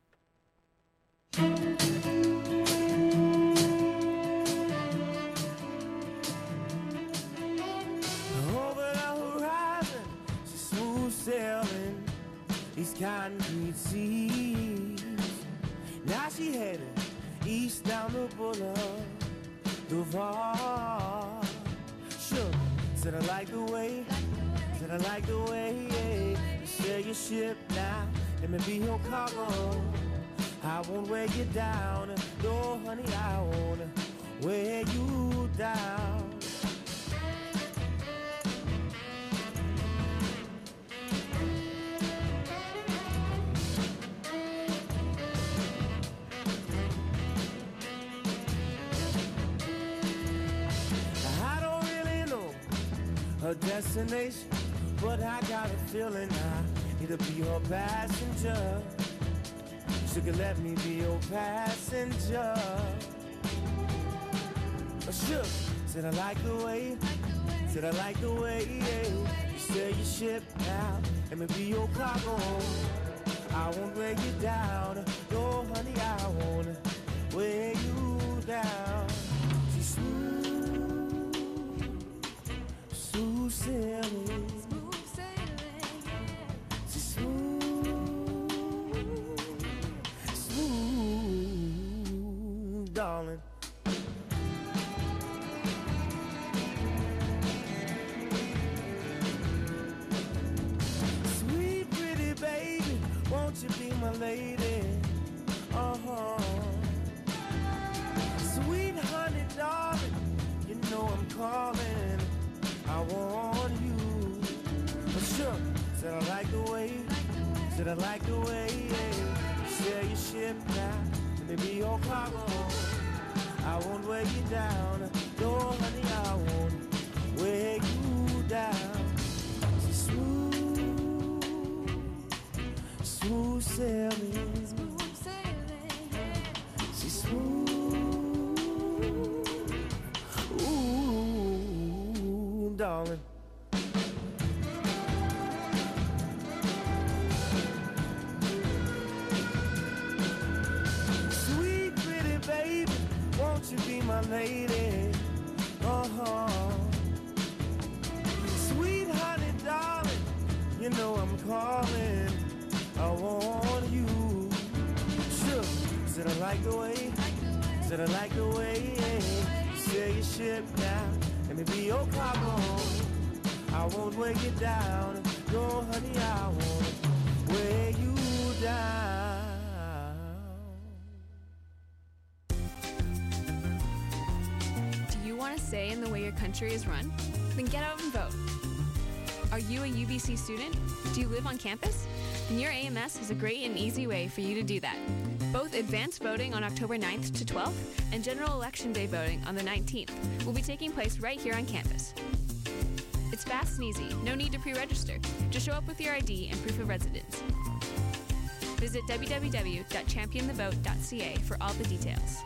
Over the horizon, she's smooth sailing these concrete seas. Now she headed east down the boulevard. Sure, said I like the way, said I like the way, you sail your ship now, let me be your cargo. I won't weigh you down, no honey, I won't weigh you down. I don't really know her destination, but I got a feeling I need to be her passenger. She could let me be your passenger. Sure, said I like the way, said I like the way, you sail your ship now, let me be your cargo. I won't weigh you down, no honey, I won't weigh you down. She's smooth, smooth sailing. She's smooth, darling. Sweet pretty baby, won't you be my lady? Uh-huh. Sweet honey darling, you know I'm calling. I want you. But sure, said I like the way, said I like the way, you sail your ship now, let me be your cargo. I won't weigh you down, no honey, I won't weigh you down. She's smooth, smooth sailing. She's smooth, ooh, darling. Sweet pretty baby, won't you be my lady? Uh-huh. Sweet honey darling, you know I'm calling. I want you. Sure, said I like the way, said I like the way, you sail your ship now, let me be your cargo. I won't weigh you down, no honey, I won't weigh you down. Do you want to say in the way your country is run? Then get out and vote. Are you a UBC student? Do you live on campus? Then your AMS is a great and easy way for you to do that. Both advanced voting on October 9th to 12th and General Election Day voting on the 19th will be taking place right here on campus. It's fast and easy, no need to pre-register. Just show up with your ID and proof of residence. Visit www.championthevote.ca for all the details.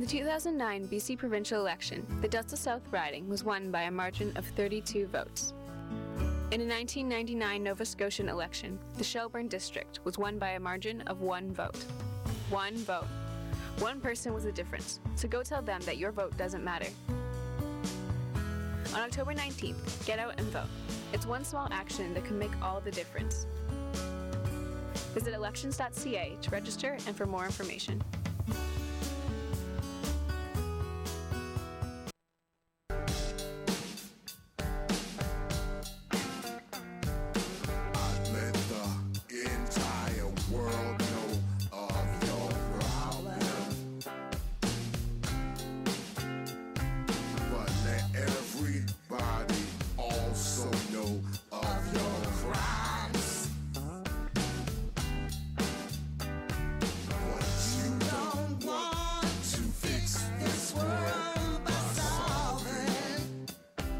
the 2009 BC provincial election, the Delta South riding was won by a margin of 32 votes. In a 1999 Nova Scotian election, the Shelburne district was won by a margin of 1 vote. 1 vote. One person was the difference, so go tell them that your vote doesn't matter. On October 19th, get out and vote. It's one small action that can make all the difference. Visit elections.ca to register and for more information. Let the entire world know of your problem, but let everybody also know of your crimes. But you don't want to fix this world by solving.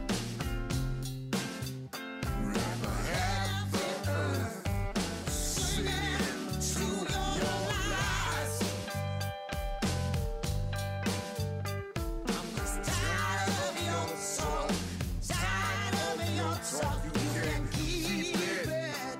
Rather have the earth singing to your lies. I'm just tired of your talk, tired of your talk. You can't keep it.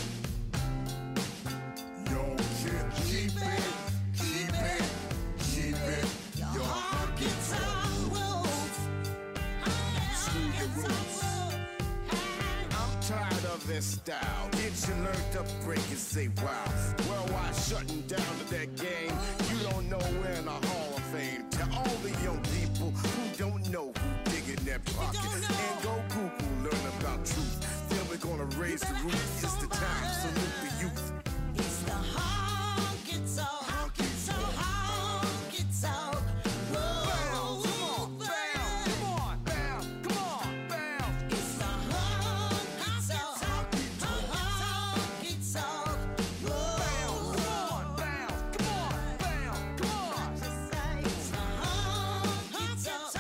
You can't keep it, keep it, keep it. Your honky-tonk rules. Screw the rules. I'm tired of this style. Get you learned to break and say wow. Well, why shutting down to that game? You don't know we're in the Hall of Fame. To all the young people who don't know who dig in their pocket, and go Google, learn about truth. Then we're gonna raise the roof. It's the time, salute the youth. It's the honky-tonk, honky-tonk, honky-tonk. Whoa, come on, bam, come on, bam, come on, bam. It's the honky-tonk, honky-tonk. Whoa, come on, bam, come on, bam, come on. It's the honky-tonk,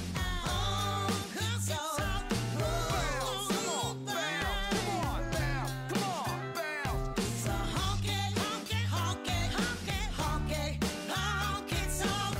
honky-tonk. Whoa, come on, bam, come on, bam, come on, bam. It's a honky, honky, honky, honky, honky, honky-tonk.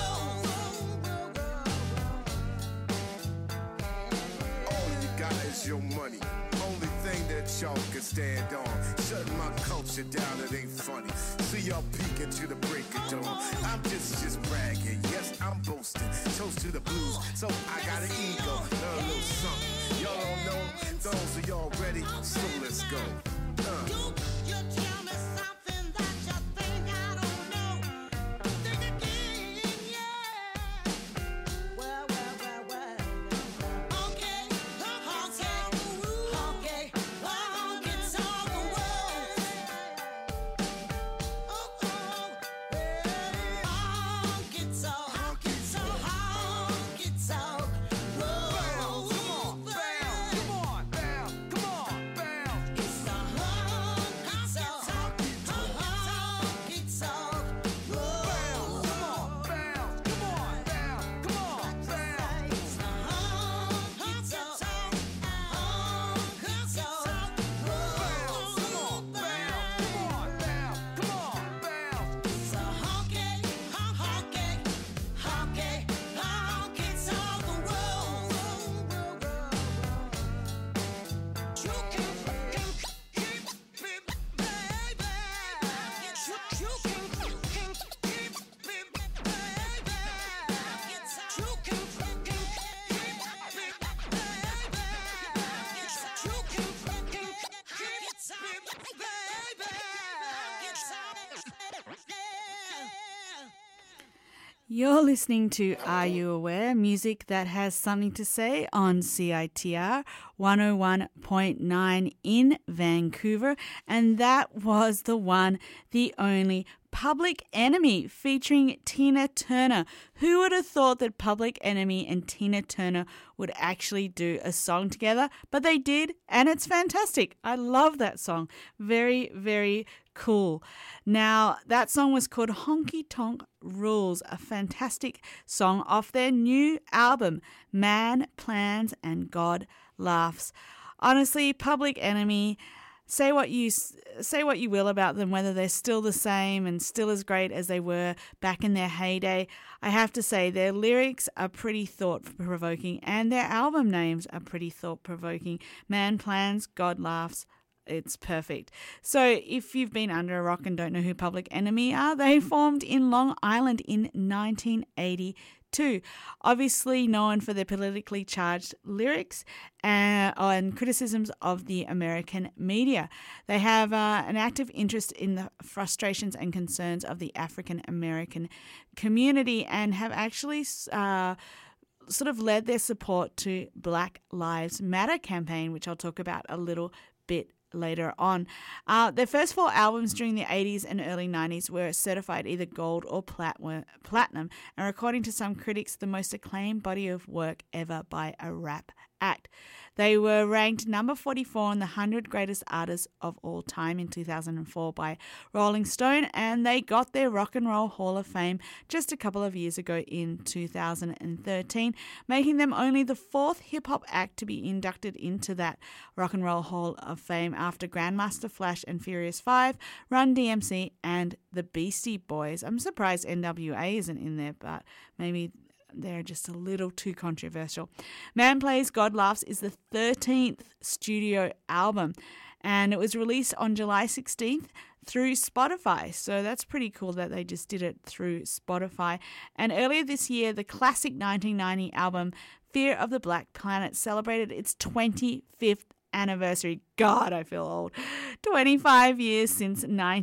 All you got is your money. Only thing that y'all can stand on. Shutting my culture down, it ain't funny. See y'all peeking to the break of dawn. I'm just bragging. Yes, I'm boasting. Toast to the blues. So I got an ego. A little something. Y'all don't know. Those of y'all ready? So let's go. You tell me something that you think I don't know. Think again, yeah. Well. Okay, honky-tonk world. Honky-tonk. Whoa, come on, bam, come on, bam, come on, bam. It's the honky-tonk, honky-tonk. Whoa, come on, bam, come on, bam, come on, bam. It's the honky-tonk, honky-tonk. Whoa, come on, bam, come on, bam, come on, bam. It's a honky-tonk world. You can keep it, baby. You can keep it, baby. You can keep You're listening to Are You Aware? Music that has something to say on CITR 101.9 in Vancouver. And that was the one, the only Public Enemy featuring Tina Turner. Who would have thought that Public Enemy and Tina Turner would actually do a song together? But they did, and it's fantastic. I love that song. Very, very cool. Now, that song was called Honky Tonk Rules, a fantastic song off their new album, Man Plans and God Laughs. Honestly, Public Enemy, say what you will about them, whether they're still the same and still as great as they were back in their heyday. I have to say their lyrics are pretty thought-provoking and their album names are pretty thought-provoking. Man Plans, God Laughs. It's perfect. So if you've been under a rock and don't know who Public Enemy are, they formed in Long Island in 1982. Obviously known for their politically charged lyrics and criticisms of the American media. They have an active interest in the frustrations and concerns of the African American community and have actually sort of led their support to Black Lives Matter campaign, which I'll talk about a little bit later on. Their first 4 albums during the 80s and early 90s were certified either gold or platinum, and according to some critics, the most acclaimed body of work ever by a rap act. They were ranked number 44 on the 100 greatest artists of all time in 2004 by Rolling Stone, and they got their Rock and Roll Hall of Fame just a couple of years ago in 2013, making them only the 4th hip-hop act to be inducted into that Rock and Roll Hall of Fame after Grandmaster Flash and Furious 5, Run DMC, and the Beastie Boys. I'm surprised NWA isn't in there, but maybe they're just a little too controversial. Man Plays, God Laughs is the 13th studio album, and it was released on July 16th through Spotify. So that's pretty cool that they just did it through Spotify. And earlier this year, the classic 1990 album Fear of the Black Planet celebrated its 25th anniversary. God, I feel old. 25 years since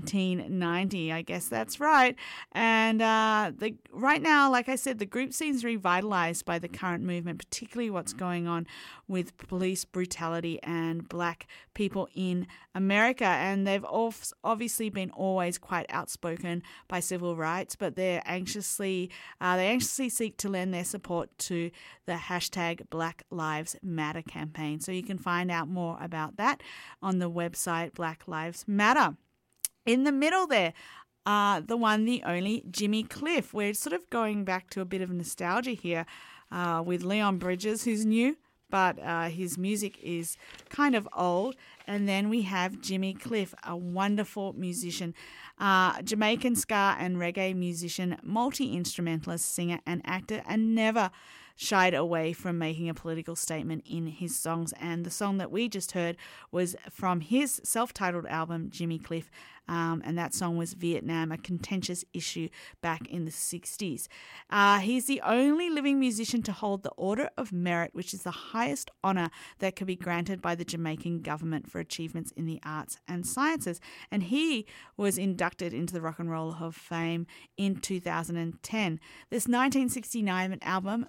1990. I guess that's right. And right now, like I said, the group seems revitalized by the current movement, particularly what's going on with police brutality and black people in America. And they've obviously been always quite outspoken by civil rights, but they anxiously seek to lend their support to the hashtag Black Lives Matter campaign. So you can find out more about that on the website Black Lives Matter. In the middle there, the one, the only Jimmy Cliff. We're sort of going back to a bit of nostalgia here with Leon Bridges, who's new, but his music is kind of old. And then we have Jimmy Cliff, a wonderful musician, Jamaican ska and reggae musician, multi-instrumentalist, singer and actor, and never shied away from making a political statement in his songs. And the song that we just heard was from his self-titled album, Jimmy Cliff, and that song was Vietnam, a contentious issue back in the 60s. He's the only living musician to hold the Order of Merit, which is the highest honour that can be granted by the Jamaican government for achievements in the arts and sciences. And he was inducted into the Rock and Roll Hall of Fame in 2010. This 1969 album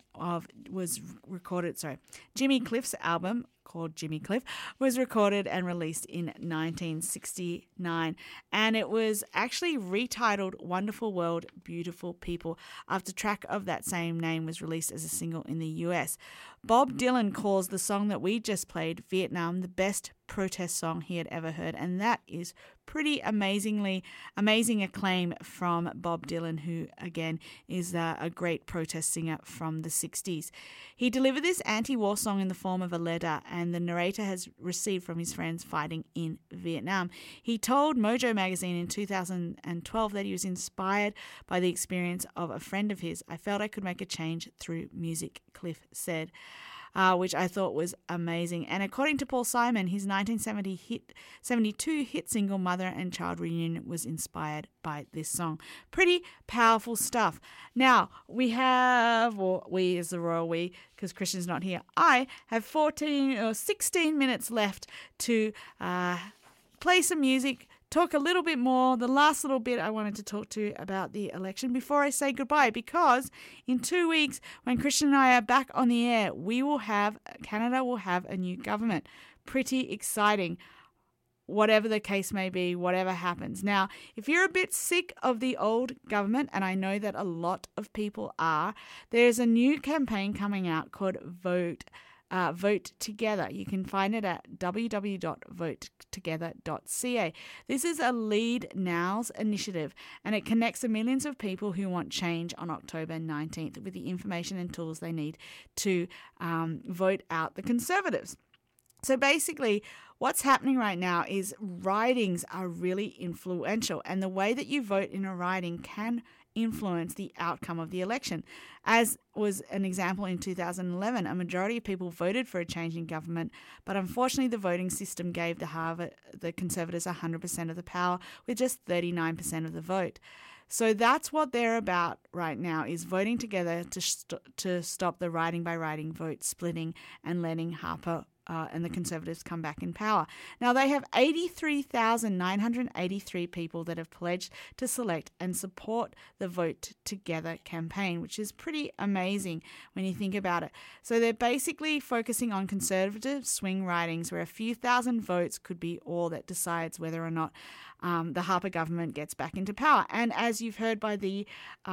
Jimmy Cliff's album, called Jimmy Cliff, was recorded and released in 1969, and it was actually retitled Wonderful World, Beautiful People after track of that same name was released as a single in the US. Bob Dylan calls the song that we just played, Vietnam, the best protest song he had ever heard, and that is pretty amazing acclaim from Bob Dylan, who again is a great protest singer from the 60s. He delivered this anti-war song in the form of a letter, and the narrator has received from his friends fighting in Vietnam. He told Mojo magazine in 2012 that he was inspired by the experience of a friend of his. I felt I could make a change through music, Cliff said. Which I thought was amazing. And according to Paul Simon, his 1972 hit single Mother and Child Reunion was inspired by this song. Pretty powerful stuff. Now, we have, or we as the royal we, because Christian's not here, I have 16 minutes left to play some music, talk a little bit more. The last little bit I wanted to talk to you about the election before I say goodbye, because in 2 weeks, when Christian and I are back on the air, Canada will have a new government. Pretty exciting, whatever the case may be, whatever happens. Now, if you're a bit sick of the old government, and I know that a lot of people are, there's a new campaign coming out called Vote Together. You can find it at www.votetogether.ca. This is a Lead Now's initiative, and it connects the millions of people who want change on October 19th with the information and tools they need to vote out the Conservatives. So basically, what's happening right now is ridings are really influential, and the way that you vote in a riding can influence the outcome of the election. As was an example in 2011, a majority of people voted for a change in government, but unfortunately the voting system gave the Conservatives 100% of the power with just 39% of the vote. So that's what they're about right now, is voting together to stop the riding by riding vote splitting and letting Harper and the Conservatives come back in power. Now, they have 83,983 people that have pledged to select and support the Vote Together campaign, which is pretty amazing when you think about it. So they're basically focusing on conservative swing ridings where a few thousand votes could be all that decides whether or not the Harper government gets back into power. And as you've heard by the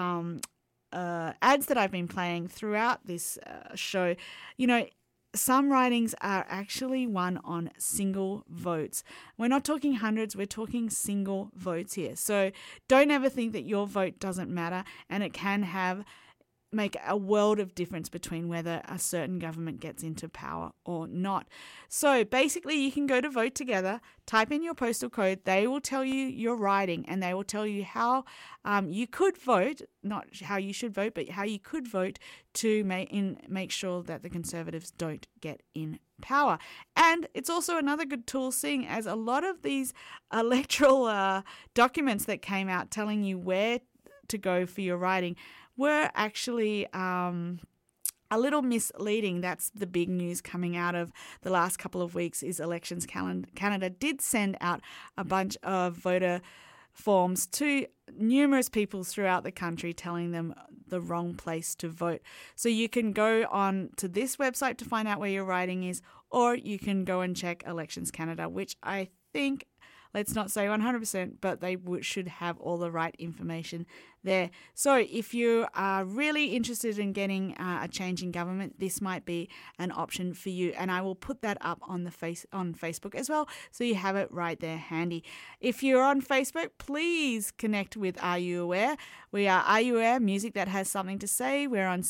ads that I've been playing throughout this show, you know, some ridings are actually won on single votes. We're not talking hundreds, we're talking single votes here. So don't ever think that your vote doesn't matter, and it can make a world of difference between whether a certain government gets into power or not. So basically you can go to Vote Together, type in your postal code, they will tell you your riding, and they will tell you how you could vote, not how you should vote, but how you could vote to make sure that the Conservatives don't get in power. And it's also another good tool, seeing as a lot of these electoral documents that came out telling you where to go for your riding were actually a little misleading. That's the big news coming out of the last couple of weeks, is Elections Canada did send out a bunch of voter forms to numerous people throughout the country telling them the wrong place to vote. So you can go on to this website to find out where your riding is, or you can go and check Elections Canada, which I think, let's not say 100%, but they should have all the right information there. So if you are really interested in getting a change in government, this might be an option for you. And I will put that up on Facebook as well, so you have it right there handy. If you're on Facebook, please connect with Are You Aware? We are You Aware, music that has something to say. We're on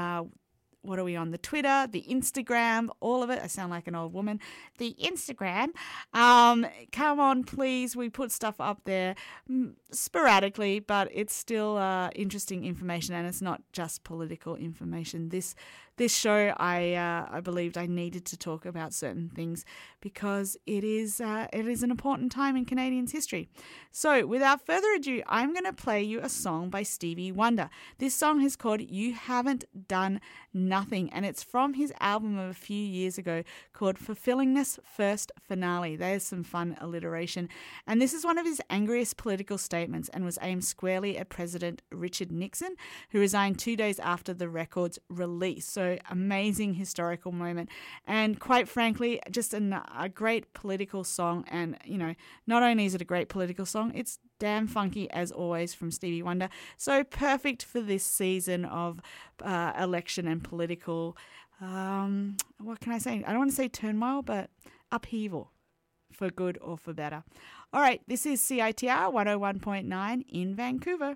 what are we on? The Twitter, the Instagram, all of it. I sound like an old woman. The Instagram. Come on, please. We put stuff up there sporadically, but it's still interesting information, and it's not just political information. This show, I believed I needed to talk about certain things because it is an important time in Canadians' history. So without further ado, I'm going to play you a song by Stevie Wonder. This song is called You Haven't Done Nothing, and it's from his album of a few years ago called Fulfillingness First Finale. There's some fun alliteration. And this is one of his angriest political statements and was aimed squarely at President Richard Nixon, who resigned 2 days after the record's release. So amazing historical moment, and quite frankly, just a great political song. And you know, not only is it a great political song, it's damn funky as always from Stevie Wonder. So perfect for this season of election and political what can I say? I don't want to say turmoil, but upheaval, for good or for better. All right, this is CITR 101.9 in Vancouver.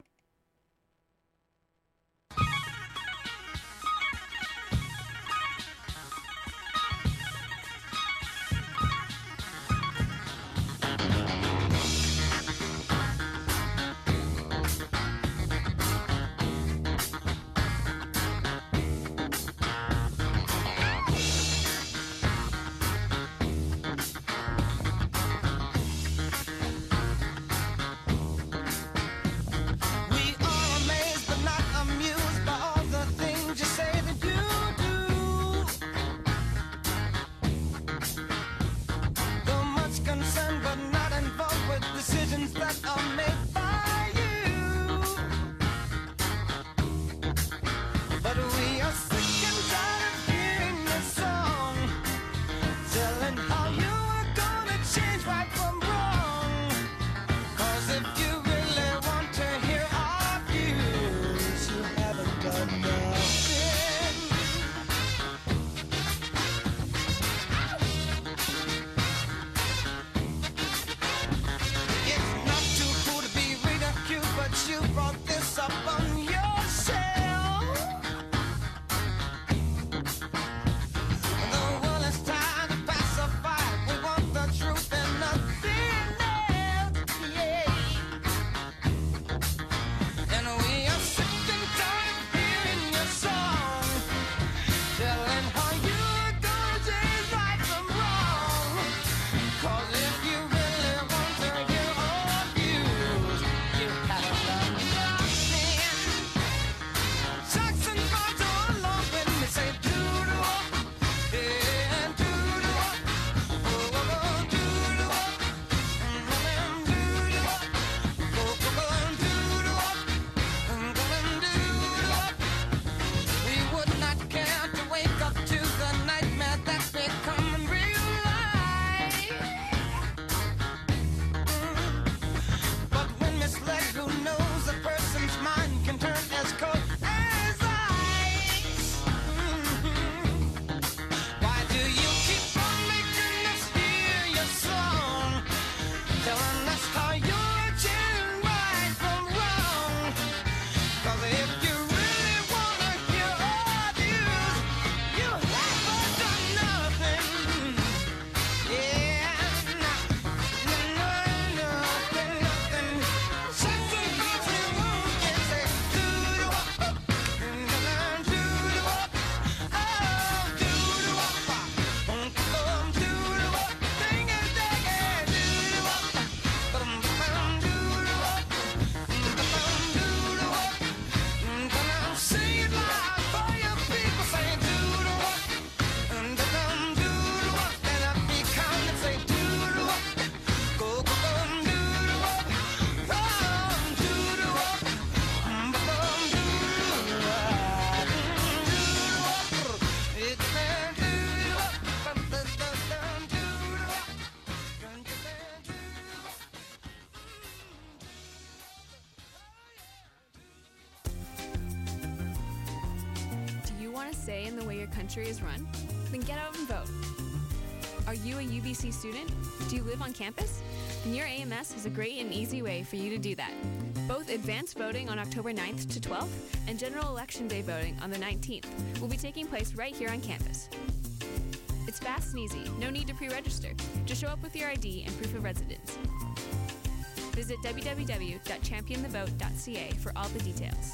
say in the way your country is run? Then get out and vote. Are you a UBC student? Do you live on campus? Then your AMS is a great and easy way for you to do that. Both advanced voting on October 9th to 12th and General Election Day voting on the 19th will be taking place right here on campus. It's fast and easy, no need to pre-register. Just show up with your ID and proof of residence. Visit www.championthevote.ca for all the details.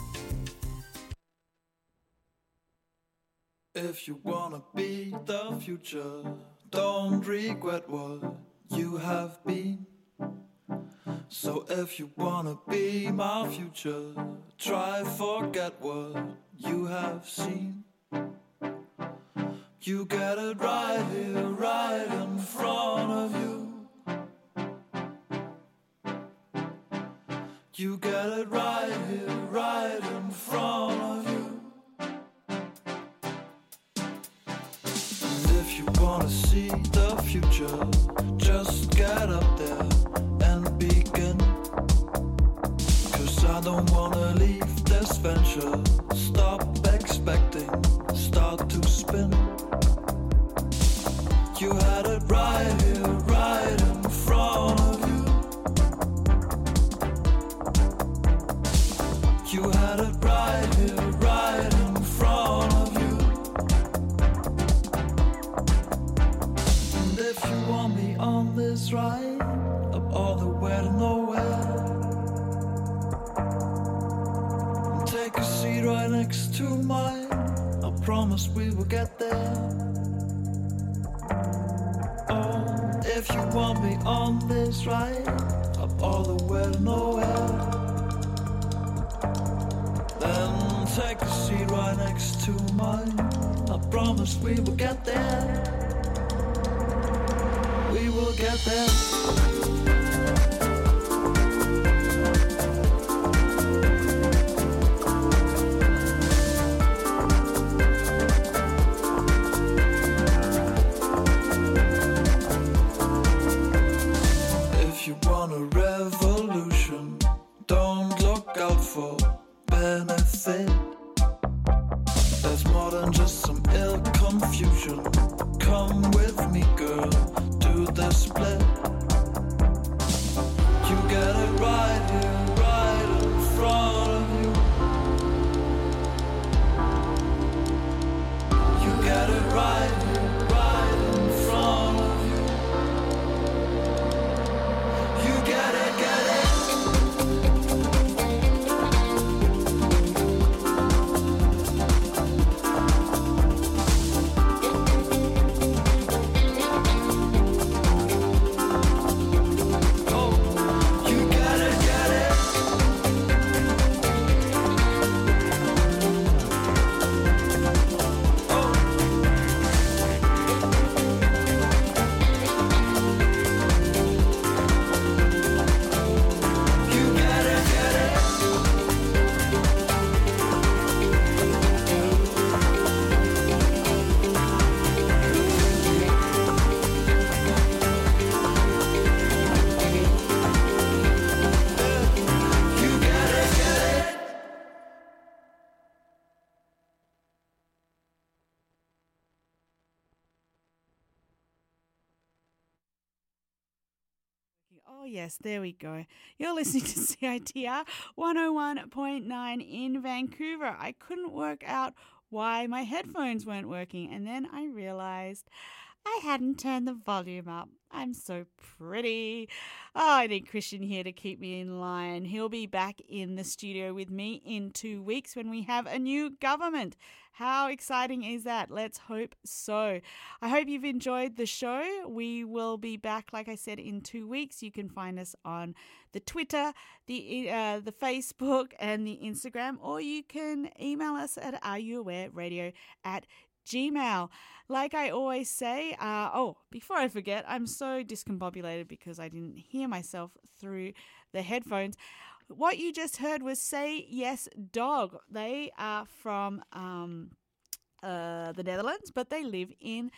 If you wanna be the future, don't regret what you have been. So if you wanna be my future, try forget what you have seen. You get it right here, right in front of you. You get it right here, right in front of you. And if you wanna see the future, just get up there and begin. 'Cause I don't wanna leave this venture. Stop expecting, start to spin. You had it right here, right in front of you. You had it right here, right in front of you. And if you want me on this ride, up all the way to nowhere, and take a seat right next to mine, I promise we will get there. Oh, if you want me on this ride, up all the way to nowhere, then take a seat right next to mine. I promise we will get there. We will get there. If you want a revolution, don't look out for benefit. There's more than just some ill confusion. Come with me, girl, do the split. You get it right here, right in front of you. You get it right here, right in front of you. You get it, get it. Oh, yes, there we go. You're listening to CITR 101.9 in Vancouver. I couldn't work out why my headphones weren't working, and then I realized I hadn't turned the volume up. I'm so pretty. Oh, I need Christian here to keep me in line. He'll be back in the studio with me in 2 weeks when we have a new government. How exciting is that? Let's hope so. I hope you've enjoyed the show. We will be back, like I said, in 2 weeks. You can find us on the Twitter, the Facebook, and the Instagram, or you can email us at areyouaware@gmail. Like I always say, before I forget, I'm so discombobulated because I didn't hear myself through the headphones. What you just heard was Say Yes Dog. They are from the Netherlands, but they live in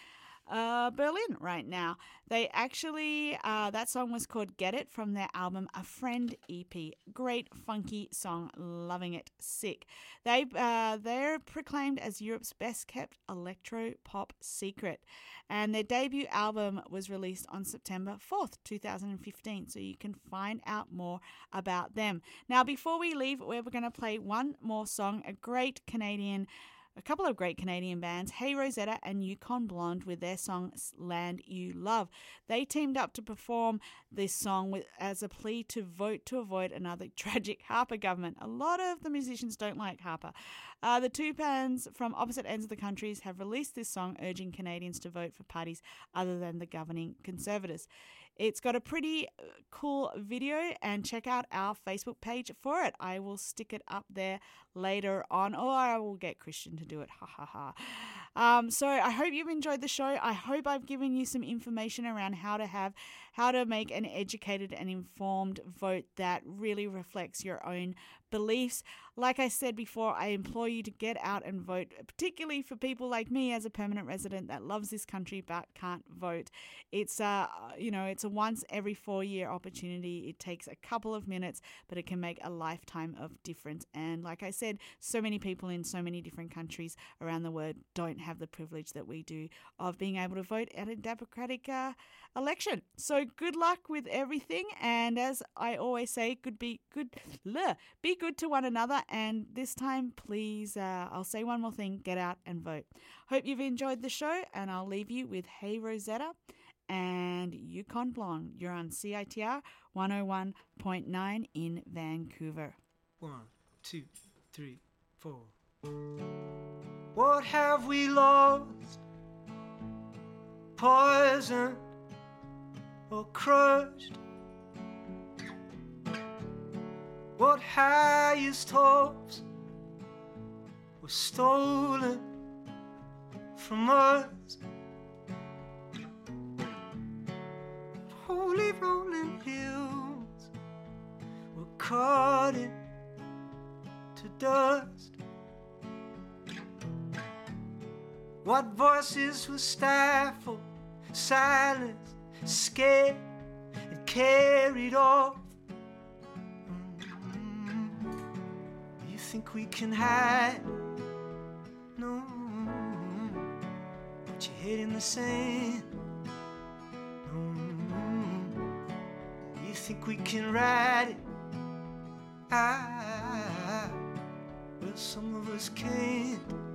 Berlin right now. They actually, that song was called Get It from their album A Friend EP. Great funky song, loving it, sick. They're proclaimed as Europe's best kept electro pop secret, and their debut album was released on September 4th, 2015, so you can find out more about them. Now, before we leave, we're going to play one more song, a couple of great Canadian bands, Hey Rosetta and Yukon Blonde, with their song Land You Love. They teamed up to perform this song as a plea to vote to avoid another tragic Harper government. A lot of the musicians don't like Harper. The two bands from opposite ends of the countries have released this song urging Canadians to vote for parties other than the governing Conservatives. It's got a pretty cool video, and check out our Facebook page for it. I will stick it up there later on, or I will get Christian to do it. Ha ha ha. So I hope you've enjoyed the show. I hope I've given you some information around how to make an educated and informed vote that really reflects your own beliefs. Like I said before, I implore you to get out and vote, particularly for people like me as a permanent resident that loves this country but can't vote. It's it's a once every 4-year opportunity. It takes a couple of minutes, but it can make a lifetime of difference. And like I said, so many people in so many different countries around the world don't have the privilege that we do of being able to vote at a democratic election. So good luck with everything, and as I always say, be good to one another, and this time please, I'll say one more thing, get out and vote. Hope you've enjoyed the show, and I'll leave you with Hey Rosetta and Yukon Blonde. You're on CITR 101.9 in Vancouver. 1, 2, 3, 4. What have we lost? Poison or crushed? What highest hopes were stolen from us? Holy rolling hills were caught in to dust. What voices were stifled, silenced, scared, and carried off? You think we can hide? No. Put your head in the sand. You think we can ride it? Well, some of us can't.